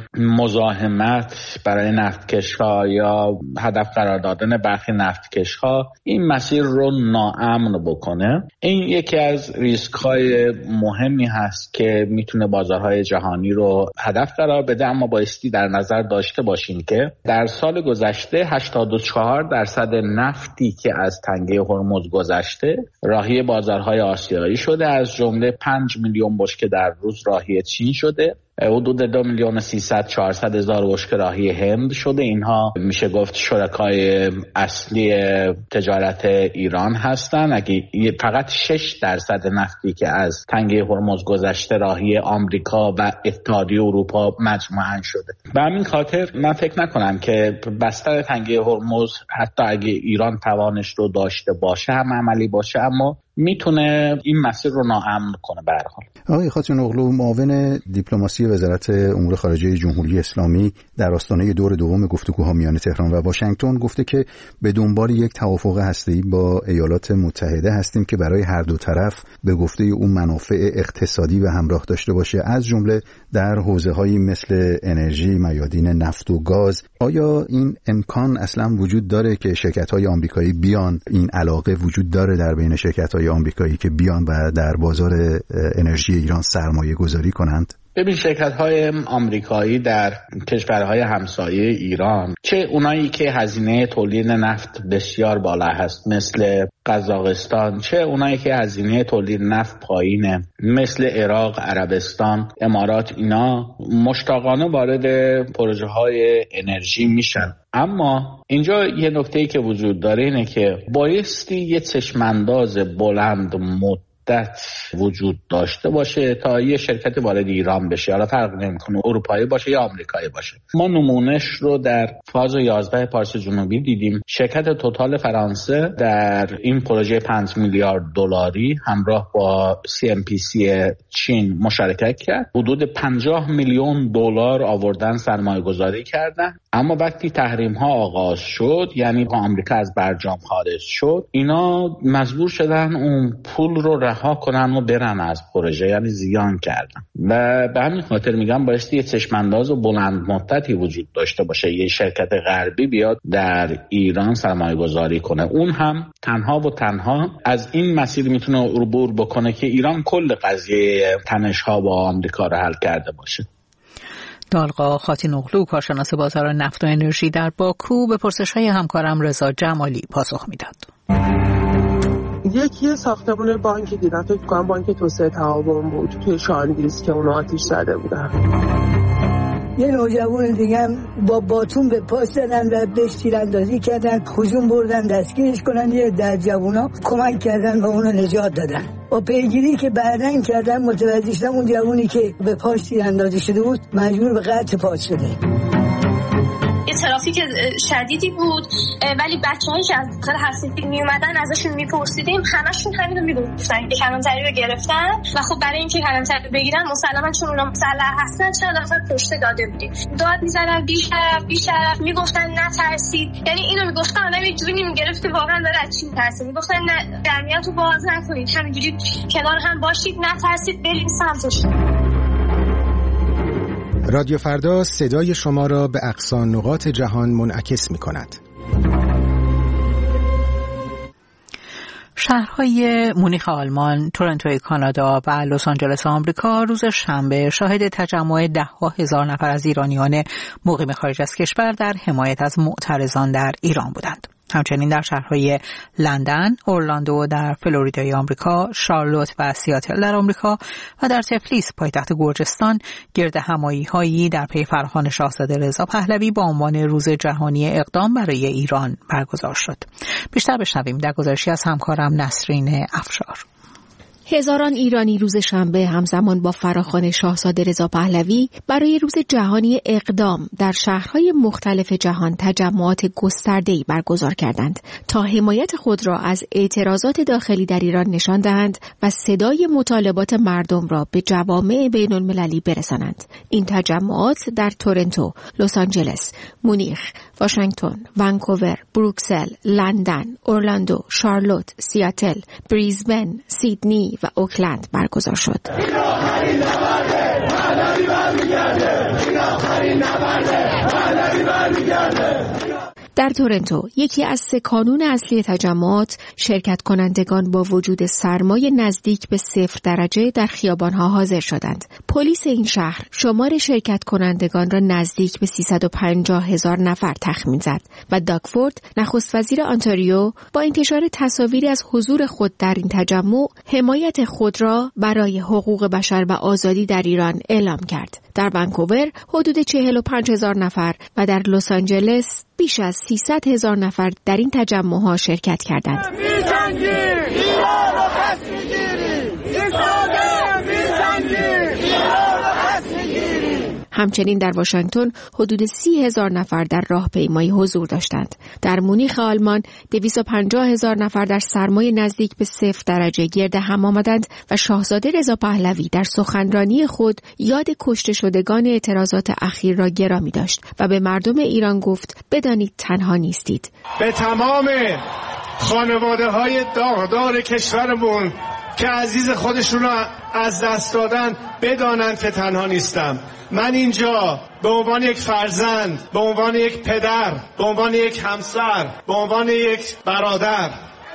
مزاحمت برای نفتکش‌ها یا هدف قرار دادن برخی نفتکش‌ها این مسیر رو ناامن بکنه. این یکی از ریسک‌های مهمی هست که میتونه بازارهای جهانی رو هدف قرار بده، اما بایستی در نظر داشته باشیم که در سال گذشته هشتاد و چهار درصد نفتی که از تنگه هرمز گذشته راهی بازارهای آسیایی شده، از جمله پنج میلیون بشکه در روز راهی چین شده، حدود دو میلیون و سیصد چهارصد هزار بشکه راهی هند شده. اینها میشه گفت شرکای اصلی تجارت ایران هستن. اگه فقط شش درصد نفتی که از تنگه هرمز گذشته راهی آمریکا و اتحادیه اروپا مجموعاً شده. به همین خاطر من فکر نکنم که بستر تنگه هرمز حتی اگه ایران توانش رو داشته باشه هم عملی باشه، اما میتونه این مسیر رو ناامن کنه. به هر حال آقای خاتون اغلو، معاون دیپلماسی وزارت امور خارجه جمهوری اسلامی در آستانه دور دوم گفتگوها میان تهران و واشنگتن گفته که به دنبال یک توافق هسته‌ای با ایالات متحده هستیم که برای هر دو طرف به گفته اون منافع اقتصادی و همراه داشته باشه، از جمله در حوزه‌هایی مثل انرژی، میادین نفت و گاز. آیا این امکان اصلا وجود داره که شرکت‌های آمریکایی بیان، این علاقه وجود داره در بین شرکت‌های آمریکایی که بیان و در بازار انرژی ایران سرمایه گذاری کنند؟ ببین، شرکت‌های آمریکایی در کشورهای همسایه ایران، چه اونایی که هزینه تولید نفت بسیار بالا هست مثل قزاقستان، چه اونایی که هزینه تولید نفت پایینه مثل عراق، عربستان، امارات، اینا مشتاقانه وارد پروژه‌های انرژی میشن. اما اینجا یه نکته‌ای که وجود داره اینه که بایستی یه چشمانداز بلند مدت وجود داشته باشه تا یه شرکت وارد ایران بشه، حالا فرق نمیکنه اروپایی باشه یا آمریکایی باشه. ما نمونهش رو در فاز یازده پارس جنوبی دیدیم. شرکت توتال فرانسه در این پروژه پنج میلیارد دلاری همراه با سی ام پی سی چین مشارکت کرد. حدود پنجاه میلیون دلار آوردن سرمایه گذاری کردن، اما وقتی تحریم ها آغاز شد، یعنی آمریکا از برجام خارج شد، اینا مجبور شدن اون پول رو رها کنن و برن از پروژه، یعنی زیان کردن. و به همین خاطر میگم بایستی یه چشمانداز و بلند مدتی وجود داشته باشه، یه شرکت غربی بیاد در ایران سرمایه گذاری کنه، اون هم تنها و تنها از این مسیر میتونه عبور بکنه که ایران کل قضیه تنش‌ها با آمریکا رو حل کرده باشه. دالقا خاتون اغلو، کارشناس بازار نفت و انرژی در باکو، به پرسش‌های همکارم رضا جمالی پاسخ میداد. یکی ساختمان بانکی دیدم، فکر کنم بانک توسعه تعاون بود توی شاندیز که اونو آتیش زده بودن. یه نوجوان دیگه هم با باتون به پاس زدن و بهش تیراندازی کردن، هجوم بردن دستگیرش کنن. یه در جوونا کمک کردن و اونو نجات دادن. با پیگیری که بعدن کردن متوجه شدن اون جوونی که به پاش تیراندازی شده بود مجبور به قطع پاس شده. یه ترافیک شدیدی بود، ولی بچه‌هایی که از داخل هفتگی می اومدن ازشون میپرسیدیم، همشون همین رو میگفتن که کلانتری رو گرفتن و خب برای اینکه کلانتری رو بگیرن مسلما چون اونا مسلح هستن چرا داخل پشت داده بودیم، داد میزدن بیشرف بیشرف، میگفتن نترسید. یعنی اینو میگفتن آدم یه جوری میگرفت که واقعا داره از چی میترسه. میگفتن نه، جمعیت رو باز نکنید، همینجوری کنار هم باشید، نترسید، برید سمتشون. رادیو فردا صدای شما را به اقصی نقاط جهان منعکس می کند. شهرهای مونیخ آلمان، تورنتوی کانادا و لس آنجلس آمریکا روز شنبه شاهد تجمع ده ها هزار نفر از ایرانیان مقیم خارج از کشور در حمایت از معترضان در ایران بودند. همچنین در شهرهای لندن، اورلاندو در فلوریدای آمریکا، شارلوت و سیاتل در آمریکا و در تفلیس پایتخت گرجستان گرد همایی‌هایی در پی فراخوان شاهزاده رضا پهلوی با عنوان روز جهانی اقدام برای ایران برگزار شد. بیشتر بشنویم در گزارشی از همکارم نسرین افشار. هزاران ایرانی روز شنبه همزمان با فراخوان شاهزاده رضا پهلوی برای روز جهانی اقدام در شهرهای مختلف جهان تجمعات گسترده‌ای برگزار کردند تا حمایت خود را از اعتراضات داخلی در ایران نشان دهند و صدای مطالبات مردم را به جوامع بین المللی برسانند. این تجمعات در تورنتو، لس آنجلس، مونیخ، واشنگتن، ونکوور، بروکسل، لندن، اورلاندو، شارلوت، سیاتل، بریزبن، سیدنی و اوکلند برگزار شد. در تورنتو یکی از سه کانون اصلی تجمعات، شرکت کنندگان با وجود سرمای نزدیک به صفر درجه در خیابانها حاضر شدند. پلیس این شهر شمار شرکت کنندگان را نزدیک به سیصد و پنجاه هزار نفر تخمین زد و داگفورد، نخست وزیر آنتاریو، با انتشار تصاویری از حضور خود در این تجمع حمایت خود را برای حقوق بشر و آزادی در ایران اعلام کرد. در ونکوور حدود چهل و پنج هزار نفر و در لس آنجلس بیش از سیصد هزار نفر در این تجمع‌ها شرکت کردند. همچنین در واشنگتن حدود سی هزار نفر در راهپیمایی حضور داشتند. در مونیخ آلمان دویست و پنجاه هزار نفر در سرمای نزدیک به صفر درجه گرد هم آمدند و شاهزاده رضا پهلوی در سخنرانی خود یاد کشته شدگان اعتراضات اخیر را گرامی داشت و به مردم ایران گفت بدانید تنها نیستید. به تمام خانواده‌های داغدار کشورمون که عزیز خودشون را از دست دادن بدانند که تنها نیستم. من اینجا به عنوان یک فرزند، به عنوان یک پدر، به عنوان یک همسر، به عنوان یک برادر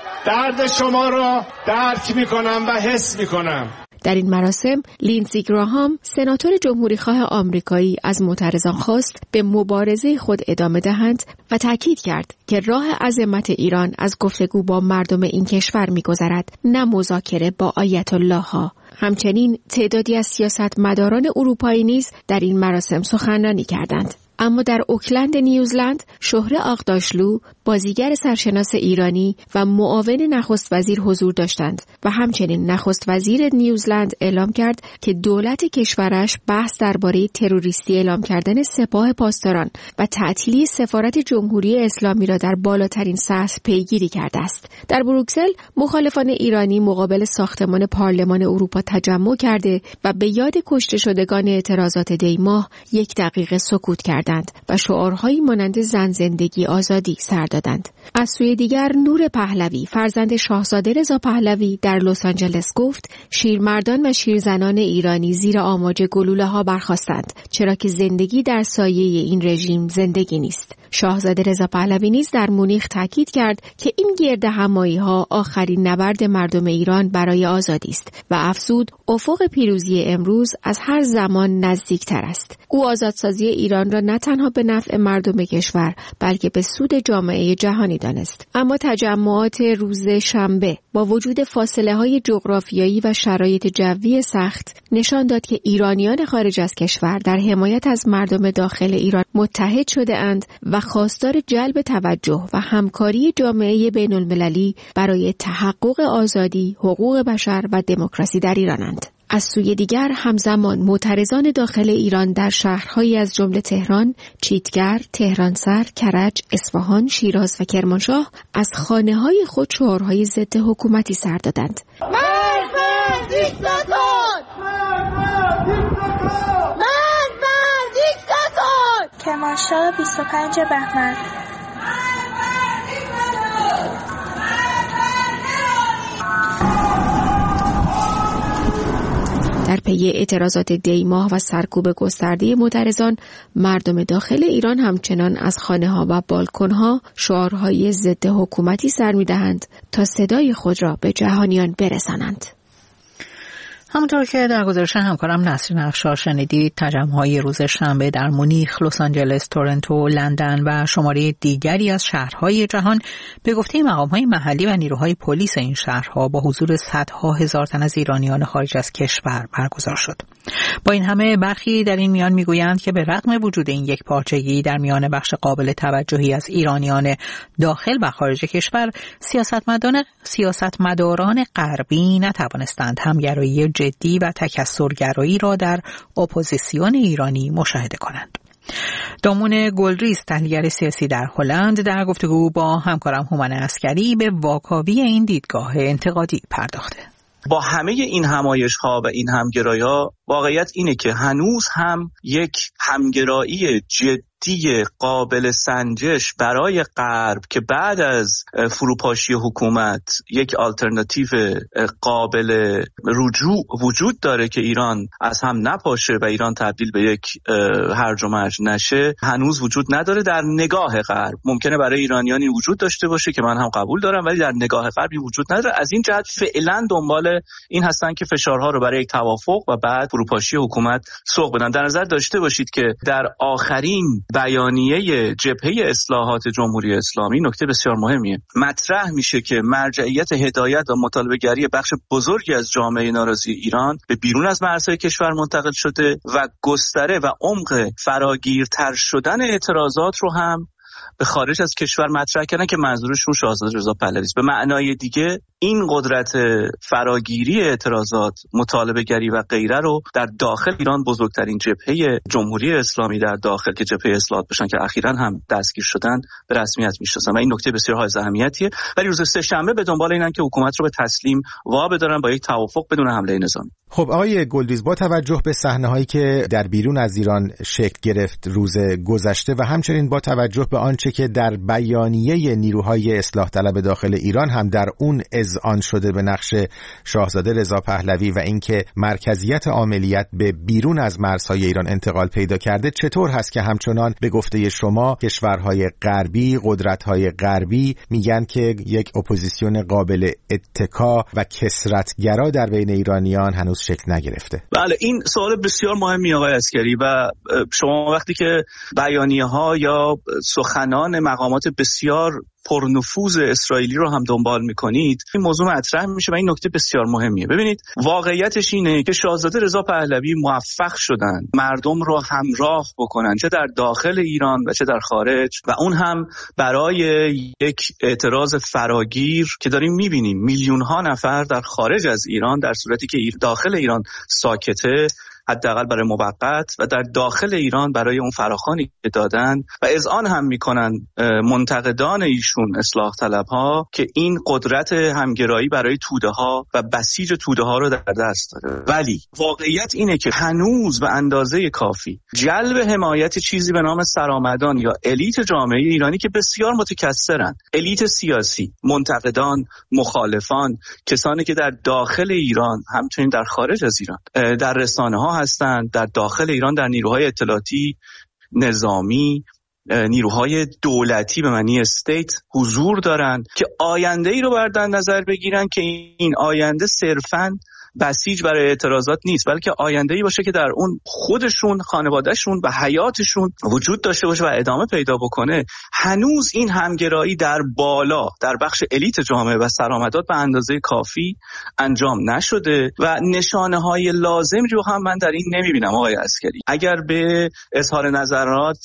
درد شما را درک میکنم و حس میکنم. در این مراسم لیندزی گراهام، سناتور جمهوریخواه آمریکایی، از معترضان خواست به مبارزه خود ادامه دهند و تاکید کرد که راه عظمت ایران از گفتگو با مردم این کشور می‌گذرد، نه مذاکره با آیت الله ها. همچنین تعدادی از سیاستمداران اروپایی نیز در این مراسم سخنرانی کردند. اما در اوکلند نیوزلند، شهره آقداشلو، بازیگر سرشناس ایرانی و معاون نخست وزیر حضور داشتند و همچنین نخست وزیر نیوزلند اعلام کرد که دولت کشورش بحث درباره تروریستی اعلام کردن سپاه پاسداران و تعطیلی سفارت جمهوری اسلامی را در بالاترین سطح پیگیری کرده است. در بروکسل، مخالفان ایرانی مقابل ساختمان پارلمان اروپا تجمع کرده و به یاد کشته شدگان اعتراضات دی ماه یک دقیقه سکوت کردند و شعارهایی مانند زن زندگی آزادی سر دادند. از سوی دیگر، نور پهلوی، فرزند شاهزاده رضا پهلوی، در لس آنجلس گفت شیرمردان و شیرزنان ایرانی زیر آماج گلوله ها برخاستند، چرا که زندگی در سایه این رژیم زندگی نیست. شاهزاده رضا پهلوی نیز در مونیخ تاکید کرد که این گرد همایی ها آخرین نبرد مردم ایران برای آزادی است و افزود افق پیروزی امروز از هر زمان نزدیکتر است. او آزادسازی ایران را نه تنها به نفع مردم کشور بلکه به سود جامعه جهانی دانست. اما تجمعات روز شنبه با وجود فاصله های جغرافیایی و شرایط جوی سخت نشان داد که ایرانیان خارج از کشور در حمایت از مردم داخل ایران متحد شده اند و خواستار جلب توجه و همکاری جامعه بین المللی برای تحقق آزادی، حقوق بشر و دموکراسی در ایرانند. از سوی دیگر همزمان معترضان داخل ایران در شهرهایی از جمله تهران، چیتگر، تهرانسر، کرج، اصفهان، شیراز و کرمانشاه از خانه‌های خود شعارهای ضد حکومتی سر دادند. مرد بر دیکتاتور! مرد بر دیکتاتور! کرمانشاه بیست و پنج بهمن. در پی اعتراضات دی ماه و سرکوب گسترده معترضان، مردم داخل ایران همچنان از خانه‌ها و بالکن‌ها شعارهای ضد حکومتی سر می‌دهند تا صدای خود را به جهانیان برسانند. همونطور که در گزارش همکارم نسرین افشار شنیدید، تجمع‌های روز شنبه در مونیخ، لس آنجلس، تورنتو، لندن و شماره دیگری از شهرهای جهان به گفته مقام‌های محلی و نیروهای پلیس این شهرها با حضور صدها هزار تن از ایرانیان خارج از کشور برگزار شد. با این همه برخی در این میان میگویند که به رغم وجود این یک پارچگی در میان بخش قابل توجهی از ایرانیان داخل و خارج کشور، سیاستمداران سیاستمداران غربی نتوانستند همگرایی جدی و تکثرگرایی را در اپوزیسیون ایرانی مشاهده کنند. دامون گلریز، تحلیلگر سیاسی در هلند، در گفتگو با همکارم هومن عسکری به واکاوی این دیدگاه انتقادی پرداخته. با همه این همایش‌ها و این همگرایی‌ها واقعیت اینه که هنوز هم یک همگرایی جدی قابل سنجش برای غرب که بعد از فروپاشی حکومت یک آلترناتیو قابل رجوع وجود داره که ایران از هم نپاشه و ایران تبدیل به یک هرج و مرج نشه، هنوز وجود نداره در نگاه غرب. ممکنه برای ایرانیانی وجود داشته باشه که من هم قبول دارم، ولی در نگاه غربی وجود نداره. از این جهت فعلا دنبال این هستن که فشارها رو برای یک توافق و بعد فروپاشی حکومت سوق بدن. در نظر داشته باشید که در آخرین بیانیه جبهه اصلاحات جمهوری اسلامی نکته بسیار مهمیه مطرح میشه که مرجعیت هدایت و مطالبه‌گری بخش بزرگی از جامعه ناراضی ایران به بیرون از مرزهای کشور منتقل شده و گستره و عمق فراگیرتر شدن اعتراضات رو هم به خارج از کشور مطرح کردن که منظورشون شاهزاده رضا پهلوی است. به معنای دیگه این قدرت فراگیری اعتراضات، مطالبه‌گری و غیره رو در داخل ایران بزرگترین جبهه جمهوری اسلامی در داخل که جبهه اصلاحات باشن که اخیراً هم دستگیر شدن به رسمیت میشناسن و این نکته بسیار حائز اهمیتیه. ولی روز سه‌شنبه به دنبال اینن که حکومت رو به تسلیم وا بدارن با یک توافق بدون حمله نظامی. خب آقای گلریز، با توجه به صحنه‌هایی که در بیرون از ایران شکل گرفت روز گذشته و همچنین با توجه به آنچه که در بیانیه نیروهای اصلاح طلب داخل ایران هم در اون اذعان شده به نقش شاهزاده رضا پهلوی و اینکه مرکزیت عاملیت به بیرون از مرزهای ایران انتقال پیدا کرده، چطور هست که همچنان به گفته شما کشورهای غربی، قدرت‌های غربی میگن که یک اپوزیسیون قابل اتکا و کثرت‌گرا در بین ایرانیان هنوز شکل نگرفته؟ بله، این سوال بسیار مهمی آقای عسکری و شما وقتی که بیانیه‌ها یا سخنان مقامات بسیار پرنفوذ اسرائیلی رو هم دنبال میکنید، این موضوع مطرح میشه و این نکته بسیار مهمیه. ببینید، واقعیتش اینه که شاهزاده رضا پهلوی موفق شدن مردم رو همراه بکنن، چه در داخل ایران و چه در خارج، و اون هم برای یک اعتراض فراگیر که داریم میبینیم میلیون ها نفر در خارج از ایران در صورتی که داخل ایران ساکته، حداقل برای موقت، و در داخل ایران برای اون فراخوانی که دادن و اذعان هم میکنن منتقدان ایشون اصلاح طلب ها که این قدرت همگرایی برای توده ها و بسیج توده ها رو در دست داره. ولی واقعیت اینه که هنوز به اندازه کافی جلب حمایت چیزی به نام سرآمدان یا الیت جامعه ایرانی که بسیار متکثرن، الیت سیاسی، منتقدان، مخالفان، کسانی که در داخل ایران همچنین در خارج از ایران در رسانه ها هستند، در داخل ایران در نیروهای اطلاعاتی، نظامی، نیروهای دولتی به معنی استیت حضور دارند که آینده ای رو بر نظر بگیرن که این آینده صرفاً بسیج برای اعتراضات نیست، بلکه آینده‌ای باشه که در اون خودشون، خانوادهشون و حیاتشون وجود داشته باشه و ادامه پیدا بکنه. هنوز این همگرایی در بالا در بخش الیت جامعه و سرآمدات به اندازه کافی انجام نشده و نشانه‌های لازمی رو هم من در این نمی‌بینم آقای عسکری. اگر به اظهار نظرات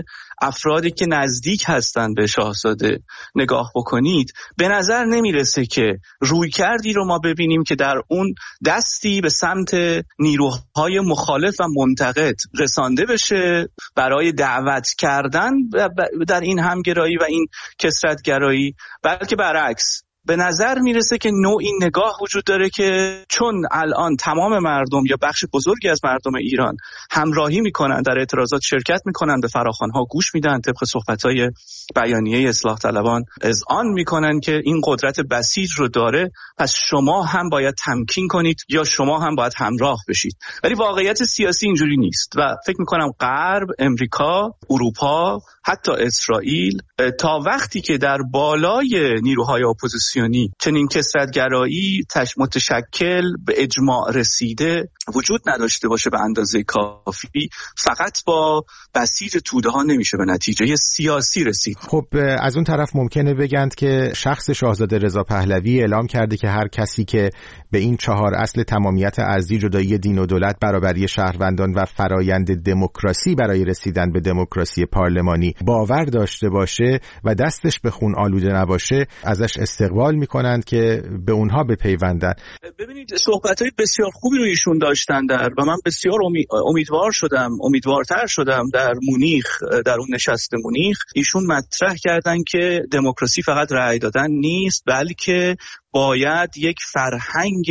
افرادی که نزدیک هستند به شاهزاده نگاه بکنید، به نظر نمیرسه که روی کردی رو ما ببینیم که در اون دستی به سمت نیروهای مخالف و منتقد رسانده بشه برای دعوت کردن در این همگرایی و این کثرت‌گرایی، بلکه برعکس به نظر میرسه که نوعی نگاه وجود داره که چون الان تمام مردم یا بخش بزرگی از مردم ایران همراهی میکنن، در اعتراضات شرکت میکنن، به فراخوان‌ها گوش میدن، طبق صحبت‌های بیانیه اصلاح طلبان اذعان میکنن که این قدرت بسیج رو داره، پس شما هم باید تمکین کنید یا شما هم باید همراه بشید. ولی واقعیت سیاسی اینجوری نیست و فکر میکنم غرب، امریکا، اروپا، حتی اسرائیل تا وقتی که در بالای نیروهای اپوزیسیون اپوزیسیونی، چنین کثرت‌گرایی متشکل به اجماع رسیده وجود نداشته باشه به اندازه کافی، فقط با بسیج توده ها نمیشه به نتیجه سیاسی رسید. خب از اون طرف ممکنه بگند که شخص شاهزاده رضا پهلوی اعلام کرده که هر کسی که به این چهار اصل تمامیت ارضی، جدایی دین و دولت، برابری شهروندان و فرایند دموکراسی برای رسیدن به دموکراسی پارلمانی باور داشته باشه و دستش به خون آلوده نباشه، ازش استقبال میکنند که به اونها بپیوندن. ببینید صحبت‌های بسیار خوبی رو ایشون داشتن در و من بسیار امیدوار شدم امیدوارتر شدم در مونیخ، در اون نشست مونیخ ایشون مطرح کردن که دموکراسی فقط رأی دادن نیست، بلکه باید یک فرهنگ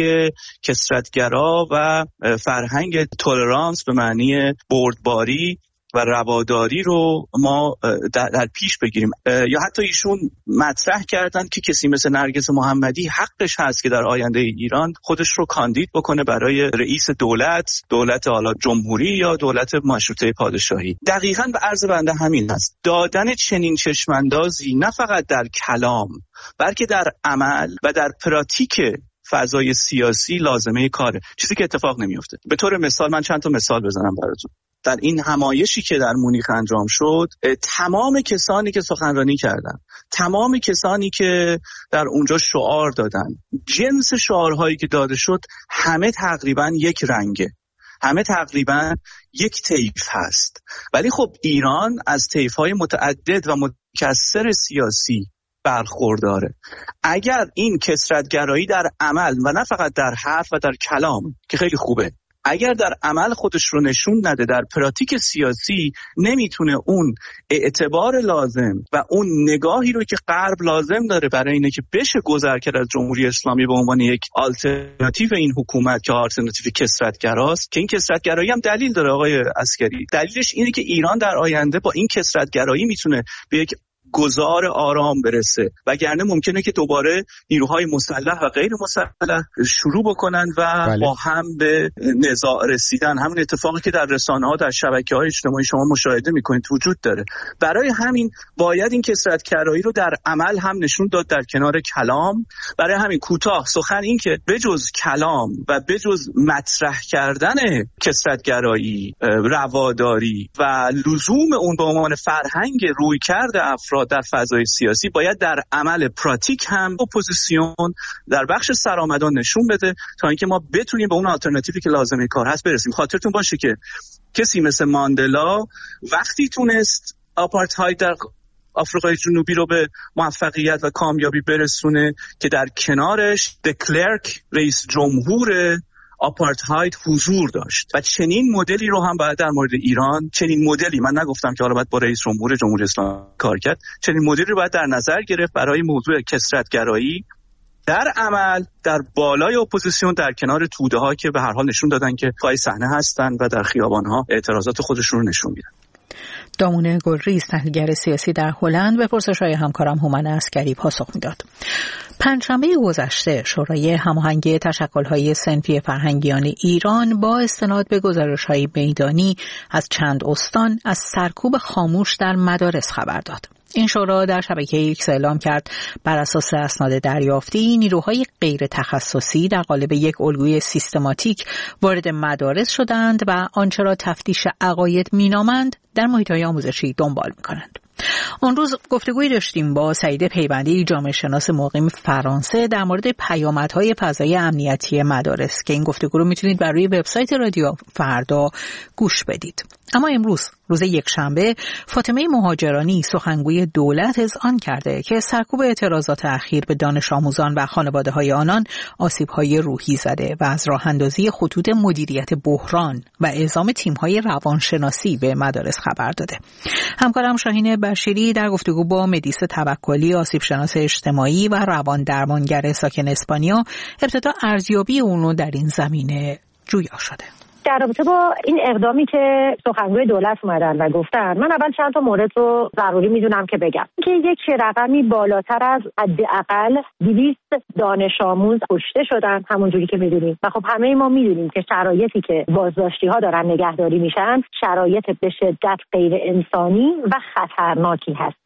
کثرت‌گرا و فرهنگ تولرانس به معنی بردباری و رواداری رو ما در, در پیش بگیریم. یا حتی ایشون مطرح کردن که کسی مثل نرگس محمدی حقش هست که در آینده ایران خودش رو کاندید بکنه برای رئیس دولت، دولت حالا جمهوری یا دولت مشروطه پادشاهی. دقیقاً به عرض بنده همین هست. دادن چنین چشماندازی نه فقط در کلام بلکه در عمل و در پراتیک فضای سیاسی لازمه کاره، چیزی که اتفاق نمیفته. به طور مثال من چند تا مثال بزنم براتون. در این همایشی که در مونیخ انجام شد، تمام کسانی که سخنرانی کردن، تمام کسانی که در اونجا شعار دادن، جنس شعارهایی که داده شد همه تقریبا یک رنگه، همه تقریبا یک طیف هست. ولی خب ایران از طیف‌های متعدد و متکثر سیاسی برخورداره. اگر این کثرت‌گرایی در عمل و نه فقط در حرف و در کلام که خیلی خوبه، اگر در عمل خودش رو نشون نده، در پراتیک سیاسی نمیتونه اون اعتبار لازم و اون نگاهی رو که غرب لازم داره برای اینه که بشه گذر کرد از جمهوری اسلامی به عنوان یک آلترناتیو این حکومت که آلترناتیو کثرت‌گراست، که این کثرت‌گرایی هم دلیل داره آقای عسکری. دلیلش اینه که ایران در آینده با این کثرت‌گرایی میتونه به یک گذار آرام برسه، وگرنه ممکنه که دوباره نیروهای مسلح و غیر مسلح شروع بکنن و بله. با هم به نزاع رسیدن. همون اتفاقی که در رسانه‌ها، در شبکه‌های اجتماعی شما مشاهده می‌کنید وجود داره. برای همین باید این کثرت‌گرایی رو در عمل هم نشون داد در کنار کلام. برای همین کوتاه سخن این که بجز کلام و بجز مطرح کردن کثرت‌گرایی، رواداری و لزوم اون به عنوان فرهنگ رویکرد افراد در فضای سیاسی، باید در عمل پراتیک هم اپوزیسیون در بخش سرآمدان نشون بده تا اینکه ما بتونیم به اون آلترناتیوی که لازمه کار هست برسیم. خاطرتون باشه که کسی مثل ماندلا وقتی تونست آپارتاید در آفریقای جنوبی رو به موفقیت و کامیابی برسونه که در کنارش دکلرک رئیس جمهور آپارتاید حضور داشت و چنین مدلی رو هم باید در مورد ایران، چنین مدلی، من نگفتم که حالا باید با رئیس جمهور جمهوری اسلامی کار کرد، چنین مدلی رو باید در نظر گرفت برای موضوع کثرت‌گرایی در عمل در بالای اپوزیسیون در کنار توده ها که به هر حال نشون دادن که پای صحنه هستن و در خیابان ها اعتراضات خودشون رو نشون میدن. دامونه گلریز، تحلیلگر سیاسی در هلند، به پرسش‌های همکارم هومن عسکری پاسخ میداد. پنجشنبه گذشته شورای هماهنگی تشکل‌های صنفی فرهنگیان ایران با استناد به گزارش‌های میدانی از چند استان از سرکوب خاموش در مدارس خبر داد. این شورا در شبکه ایکس اعلام کرد بر اساس اسناد دریافتی نیروهای غیر تخصصی در قالب یک الگوی سیستماتیک وارد مدارس شدند و آنچه را تفتیش عقاید مینامند در محیط‌های آموزشی دنبال می‌کنند. آن روز گفتگویی داشتیم با سعید پیوندی، جامعه شناس مقیم فرانسه، در مورد پیامدهای فضای امنیتی مدارس که این گفتگو رو میتونید بر روی وبسایت رادیو فردا گوش بدید. اما امروز روز یکشنبه فاطمه مهاجرانی سخنگوی دولت اذعان کرده که سرکوب اعتراضات اخیر به دانش آموزان و خانواده‌های آنان آسیب‌های روحی زده و از راه‌اندازی خطوط مدیریت بحران و اعزام تیم‌های روانشناسی به مدارس خبر داده. همکارم شاهین بشیری در گفتگو با مدیس توکلی، آسیب‌شناس اجتماعی و روان درمانگر ساکن اسپانیا، ابتدا ارزیابی اونو در این زمینه جویا شده. در رابطه با این اقدامی که سخنگوی دولت اومدن و گفتن، من اول چند تا مورد رو ضروری میدونم که بگم که یک رقمی بالاتر از حداقل دویست دانش آموز کشته شدن، همونجوری که میدونیم، و خب همه ما میدونیم که شرایطی که بازداشتی ها دارن نگهداری میشن شرایط به شدت غیر انسانی و خطرناکی هست.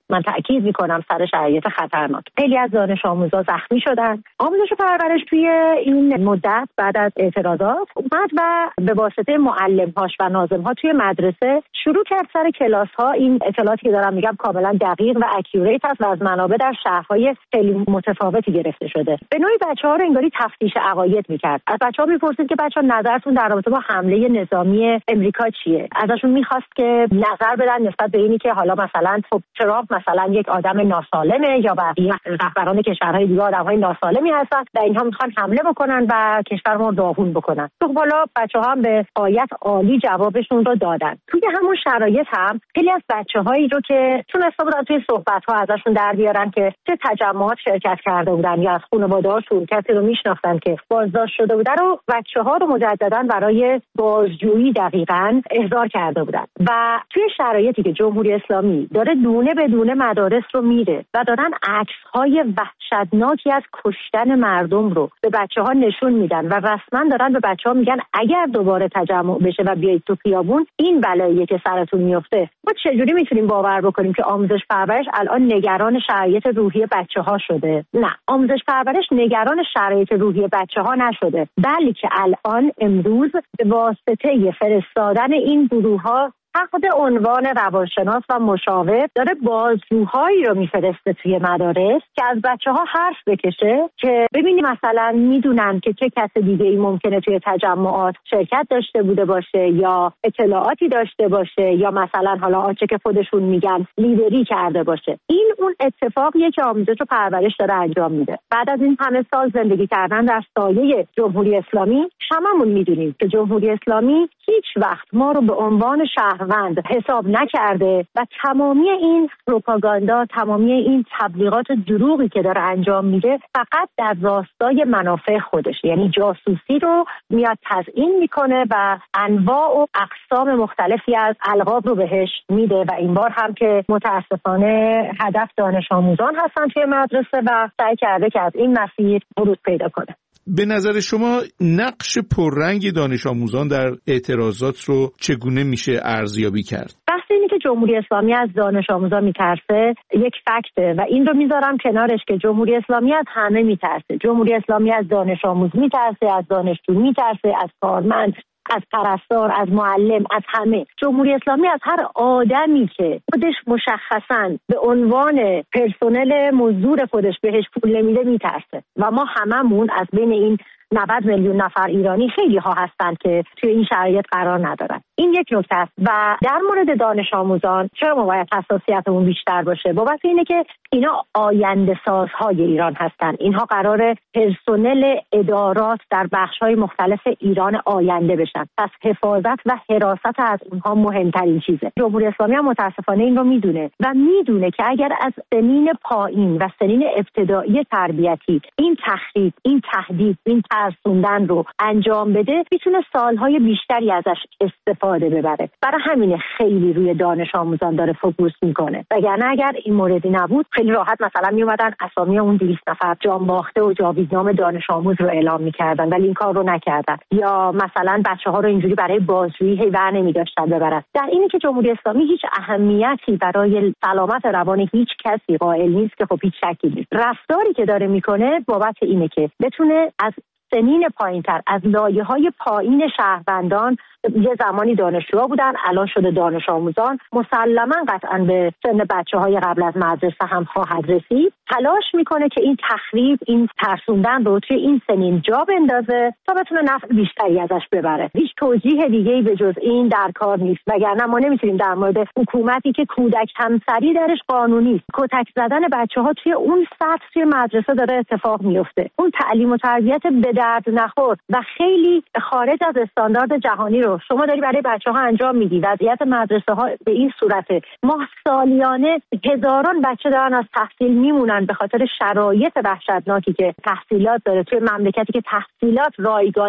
من تاکید میکنم سر شرایط خطرناک. خیلی از دانش آموزا زخمی شدن. آموزش و پرورش توی این مدت بعد از اعتراضات اومد و به واسطه معلم‌هاش و ناظم‌ها توی مدرسه شروع کرد سر کلاس‌ها. این اطلاعاتی که دارم میگم کاملا دقیق و اکیوریت است و از منابع در شهرهای خیلی متفاوتی گرفته شده. به نوعی بچه‌ها رو انگاری تفتیش عقاید می‌کرد. از بچه‌ها می‌پرسید که بچه‌ها نظرتون در رابطه با حمله نظامی امریکا چیه؟ ازشون می‌خواست که نظر بدن نسبت به اینی که حالا مثلا خب ترامپ مثلا یک آدم ناسالمه یا بقیه رهبران کشورهای دیگه آدم‌های ناسالمی هستن و اینها می‌خوان حمله بکنن و کشورمون داغون بکنن. خب حالا بچه‌ها هم به غایت عالی جوابشون رو دادن. توی همون شرایط هم خیلی از بچه‌هایی رو که تونسته بودن توی صحبت‌ها ازشون در بیارن که چه تجمعات شرکت کرده بودن یا از خانواده‌هاشون کسی رو میشناختن که بازداشت شده بوده رو بچه‌ها رو مجدداً برای بازجویی دقیقاً احضار کرده بودن. و توی شرایطی که جمهوری اسلامی داره دونه به دونه مدارس رو میره و دارن عکس‌های وحشتناکی از کشتن مردم رو به بچه‌ها نشون میدن و رسما دارن به بچه‌ها میگن اگر دوباره تجمع بشه و بیایید تو خیابون این بلاییه که سرتون میفته. ما چجوری میتونیم باور بکنیم که آموزش پرورش الان نگران شرایط روحی بچه‌ها شده؟ نه، آموزش پرورش نگران شرایط روحی بچه‌ها نشده، بلکه الان امروز به واسطه فرستادن این گروه‌ها تحت عنوان روانشناس و مشاور داره بازجوهایی رو میفرسته توی مدارس که از بچه‌ها حرف بکشه که ببینی مثلا میدونن که چه کس دیگه‌ای ممکنه توی تجمعات شرکت داشته بوده باشه یا اطلاعاتی داشته باشه یا مثلا حالا آنچه که خودشون میگن لیدری کرده باشه. این اون اتفاقیه که آموزش و پرورش داره انجام میده. بعد از این همه سال زندگی کردن در سایه جمهوری اسلامی هممون میدونیم که جمهوری اسلامی هیچ وقت ما رو به عنوان شهروند حساب نکرده و تمامی این پروپاگاندا، تمامی این تبلیغات دروغی که داره انجام میده فقط در راستای منافع خودش، یعنی جاسوسی رو میاد تزیین میکنه و انواع و اقسام مختلفی از القاب رو بهش میده و این بار هم که متاسفانه هدف دانش آموزان هستن توی مدرسه و سعی کرده که از این مسیر ورود پیدا کنه. به نظر شما نقش پررنگ دانش آموزان در اعتراضات رو چگونه میشه ارزیابی کرد؟ بحث اینی که جمهوری اسلامی از دانش آموزان میترسه یک فکته و این رو میذارم کنارش که جمهوری اسلامی از همه میترسه. جمهوری اسلامی از دانش آموز میترسه، از دانشجو میترسه، از کارمند، از پرستار، از معلم، از همه. جمهوری اسلامی از هر آدمی که خودش مشخصاً به عنوان پرسنل مزدور خودش بهش پول نمیده میترسه و ما هممون از بین این نود میلیون نفر ایرانی خیلی ها هستن که توی این شرایط قرار ندارن. این یک نکته است. و در مورد دانش آموزان چرا ما باید حساسیتمون بیشتر باشه؟ بابت اینه که اینا آینده سازهای ایران هستن. اینها قراره پرسنل ادارات در بخش‌های مختلف ایران آینده بشن. پس حفاظت و حراست از اونها مهمترین چیزه. جمهوری اسلامی هم متاسفانه این رو میدونه و میدونه که اگر از سنین پایین و سنین ابتدایی تربیتی این تخریب، این تهدید، این ترسوندن رو انجام بده میتونه سالهای بیشتری ازش استفاده ببره. برای همین خیلی روی دانش آموزان داره فوکوس میکنه. وگرنه اگر این موردی نبود خیلی راحت مثلا میومدن اسامی اون دویست نفر جان باخته و جاویدنام دانش آموز رو اعلام میکردن ولی این کار رو نکردن. یا مثلا بچه‌ها رو اینجوری برای بازجویی هی ور نمی‌داشتن ببرن. در اینی که جمهوری اسلامی هیچ اهمیتی برای سلامت روان هیچ کسی قائل نیست که خب هیچ شکی نیست. رفتاری که داره میکنه بابت اینه که بتونه از سنین پایین‌تر، از لایه‌های پایین شهروندان، یه زمانی دانشجوها بودن الان شده دانش آموزان، مسلماً قطعاً به سن بچه‌های قبل از مدرسه هم خواهد رسید، تلاش میکنه که این تخریب، این ترسوندن رو توی این سنین جا بندازه تا بتونه نفع بیشتری ازش ببره. هیچ توجیه دیگه‌ای به جز این در کار نیست. وگرنه ما نمیتونیم در مورد حکومتی که کودک همسری درش قانونی است، کتک زدن بچه‌ها توی اون سطح توی مدرسه داره اتفاق میفته، اون تعلیم و تربیت به درد نخور و خیلی خارج از استاندارد جهانی رو شما داری برای بچه‌ها انجام میدی. وضعیت مدرسه‌ها به این صورته، ماه سالیانه هزاران بچه دارن از تحصیل میمونن به خاطر شرایط وحشتناکی که تحصیلات داره توی مملکتی که تحصیلات رایگان نیست.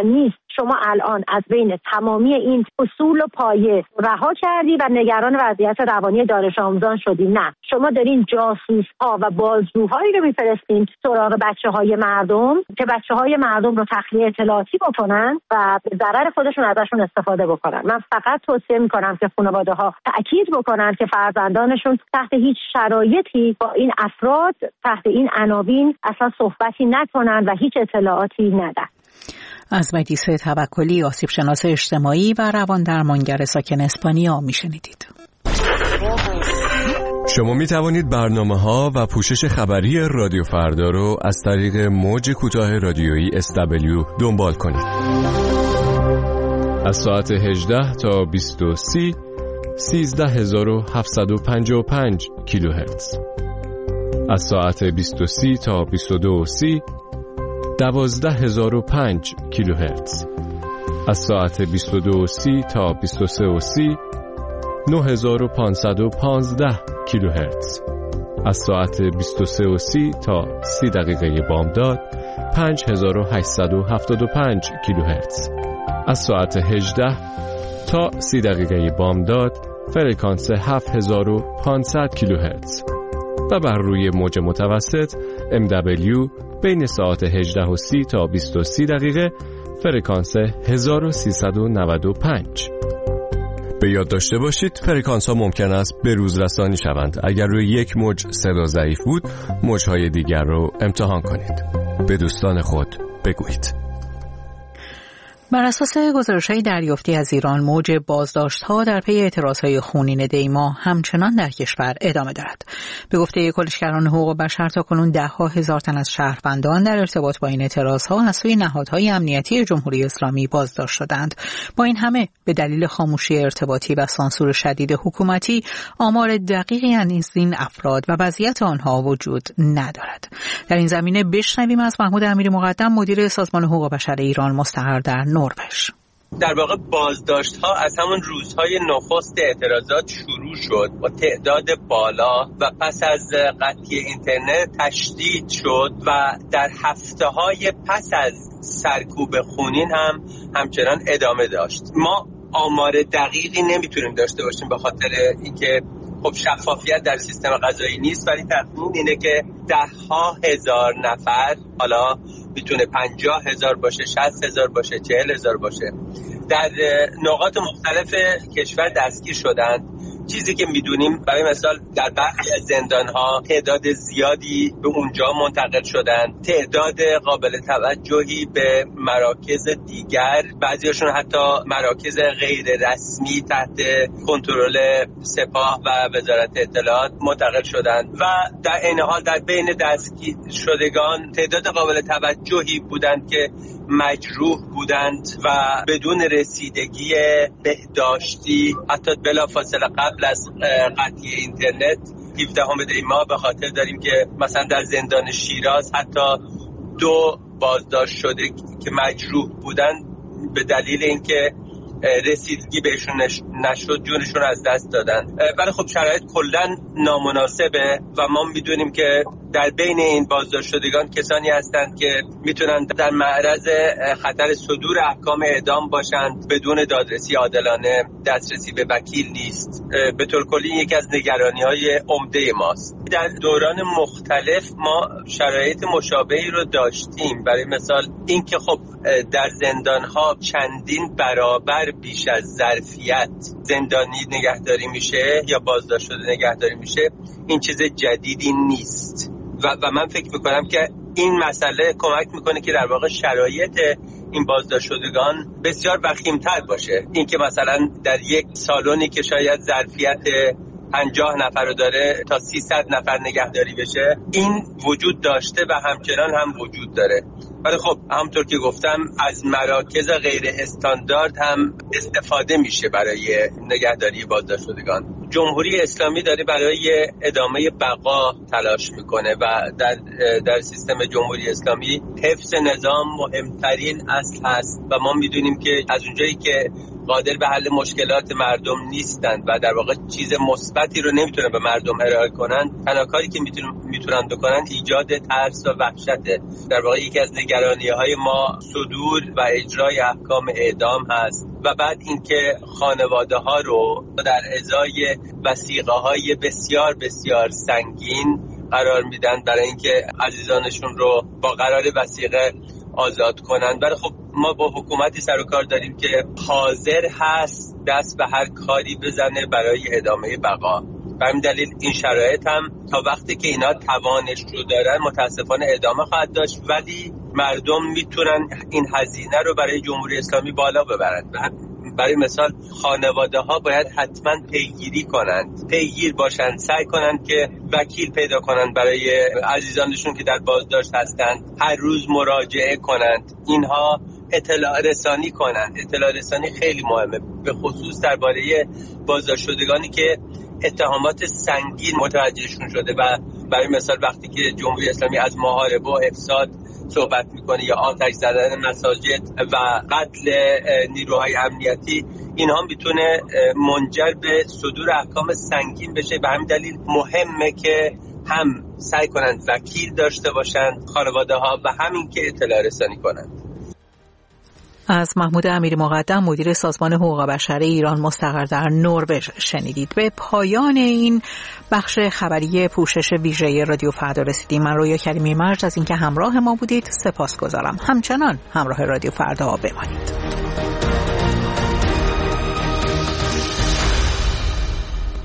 شما الان از بین تمامی این اصول و پایه رها کردی و نگران وضعیت روانی دانش آموزان شدی. نه، شما دارین جاسوس ها و بازجوهایی رو میفرستین سراغ بچه های مردم که بچه های مردم رو تخلیه اطلاعاتی بکنن و به ضرر خودشون ازشون استفاده بکنن. من فقط توصیه میکنم که خانواده ها تأکید بکنن که فرزندانشون تحت هیچ شرایطی با این افراد تحت این عناوین اصلا صحبتی نکنن و هیچ اطلاعاتی ندن. از مجلس توکلی آسیب شناس اجتماعی و روان درمانگر ساکن اسپانیا میشنیدید. شما می توانید برنامه‌ها و پوشش خبری رادیو فردا رو از طریق موج کوتاه رادیویی اس دبلیو دنبال کنید. از ساعت هجده تا بیست و سه سیزده هزار و هفتصد و پنجاه و پنج کیلوهرتز. از ساعت بیست و سه تا بیست و دو و سی دوازده هزار و پنج کیلوهرتز. از ساعت بیست و دو و سی تا بیست و سه و سی نه هزار و پانصد و پانزده کیلوهرتز. از ساعت بیست و سه و سی تا سی دقیقه بامداد پنج هزار و هشتصد و هفتاد و پنج کیلوهرتز. از ساعت هجده تا سی دقیقه بامداد فرکانس هفت هزار و پانصد کیلوهرتز و بر روی موج متوسط ام دبلیو بین ساعت هجده و سی تا بیست و سه دقیقه فرکانس هزار و سیصد و نود و پنج. به یاد داشته باشید فرکانس ها ممکن است به روز رسانی شوند. اگر روی یک موج صدا ضعیف بود، موجهای دیگر رو امتحان کنید. به دوستان خود بگویید. بر اساس گزارش‌های دریافتی از ایران، موج بازداشت‌ها در پی اعتراض‌های خونین دی‌ماه همچنان در کشور ادامه دارد. به گفته کنشگران حقوق بشر تاکنون ده‌ها هزار تن از شهروندان در ارتباط با این اعتراض‌ها از سوی نهادهای امنیتی جمهوری اسلامی بازداشت شدند. با این همه به دلیل خاموشی ارتباطی و سانسور شدید حکومتی، آمار دقیقی از این افراد و وضعیت آنها وجود ندارد. در این زمینه بشنویم از محمود امیری مقدم، مدیر سازمان حقوق بشر ایران مستقر در نروژ. در واقع بازداشت ها از همون روزهای نخست اعتراضات شروع شد با تعداد بالا و پس از قطعی اینترنت تشدید شد و در هفته های پس از سرکوب خونین هم همچنان ادامه داشت. ما آمار دقیقی نمیتونیم داشته باشیم به خاطر اینکه خب شفافیت در سیستم قضایی نیست، ولی تخمین اینه که ده ها هزار نفر، حالا میتونه پنجاه هزار باشه، شصت هزار باشه، چهل هزار باشه، در نقاط مختلف کشور دستگیر شدند. چیزی که میدونیم برای مثال در برخی از زندان‌ها تعداد زیادی به اونجا منتقل شدند، تعداد قابل توجهی به مراکز دیگر، بعضیاشون حتی مراکز غیر رسمی تحت کنترل سپاه و وزارت اطلاعات منتقل شدند و در این حال در بین دستگیر شدگان تعداد قابل توجهی بودند که مجروح بودند و بدون رسیدگی بهداشتی حتی بلافاصله قبل از قطعی اینترنت هفدهم دی ماه به خاطر داریم که مثلا در زندان شیراز حتی دو بازداشت شده که مجروح بودند به دلیل اینکه رسیدگی بهشون نشد جونشون از دست دادن. ولی خب شرایط کلا نامناسبه و ما میدونیم که در بین این بازداشت شدگان کسانی هستند که میتونن در معرض خطر صدور احکام اعدام باشند بدون دادرسی عادلانه، دسترسی به وکیل نیست. به طور کلی یکی از نگرانی‌های عمده ماست. در دوران مختلف ما شرایط مشابهی رو داشتیم. برای مثال اینکه خب در زندان‌ها چندین برابر بیش از ظرفیت زندانی نگهداری میشه یا بازداشت شده نگهداری میشه، این چیز جدیدی نیست و, و من فکر میکنم که این مسئله کمک میکنه که در واقع شرایط این بازداشت شدگان بسیار وخیم‌تر باشه. اینکه مثلا در یک سالونی که شاید ظرفیت پنجاه نفر رو داره تا سیصد نفر نگهداری بشه، این وجود داشته و همچنان هم وجود داره. ولی خب همونطور که گفتم از مراکز غیر استاندارد هم استفاده میشه برای نگهداری بازداشت شدگان. جمهوری اسلامی داره برای ادامه بقا تلاش میکنه و در در سیستم جمهوری اسلامی حفظ نظام مهمترین اصل هست و ما میدونیم که از اونجایی که قادر به حل مشکلات مردم نیستند و در واقع چیز مثبتی رو نمیتونن به مردم ارائه کنن، تنها کاری که میتونن بکنن ایجاد ترس و وحشته. در واقع یکی از نگرانی‌های ما صدور و اجرای احکام اعدام هست و بعد اینکه خانواده‌ها رو در ازای وثیقه‌های بسیار بسیار سنگین قرار میدن برای اینکه عزیزانشون رو با قرار وثیقه آزاد کنن. ولی خب ما با حکومتی سر و کار داریم که حاضر هست دست به هر کاری بزنه برای ادامه بقا. به همین دلیل این شرایط هم تا وقتی که اینا توانش رو دارن متاسفانه ادامه خواهد داشت، ولی مردم میتونن این هزینه رو برای جمهوری اسلامی بالا ببرن. برای مثال خانواده ها باید حتما پیگیری کنند، پیگیر باشند، سعی کنند که وکیل پیدا کنند برای عزیزانشون که در بازداشت هستند، هر روز مراجعه کنند، اینها اطلاع رسانی کنند. اطلاع رسانی خیلی مهمه، به خصوص درباره بازداشت شدگانی که اتهامات سنگین متوجهشون شده و برای مثال وقتی که جمهوری اسلامی از محاربه و افساد صحبت میکنه یا آتش زدن مساجد و قتل نیروهای امنیتی، اینها میتونه منجر به صدور احکام سنگین بشه. به همین دلیل مهمه که هم سعی کنند وکیل داشته باشند خانواده ها و همین که اطلاع رسانی کنند. از محمود امیری مقدم مدیر سازمان حقوق بشر ایران مستقر در نروژ شنیدید. به پایان این بخش خبری پوشش ویژه رادیو فردا رسیدیم. من رویا کریمی مرج از اینکه همراه ما بودید سپاسگزارم. همچنان همراه رادیو فردا بمانید.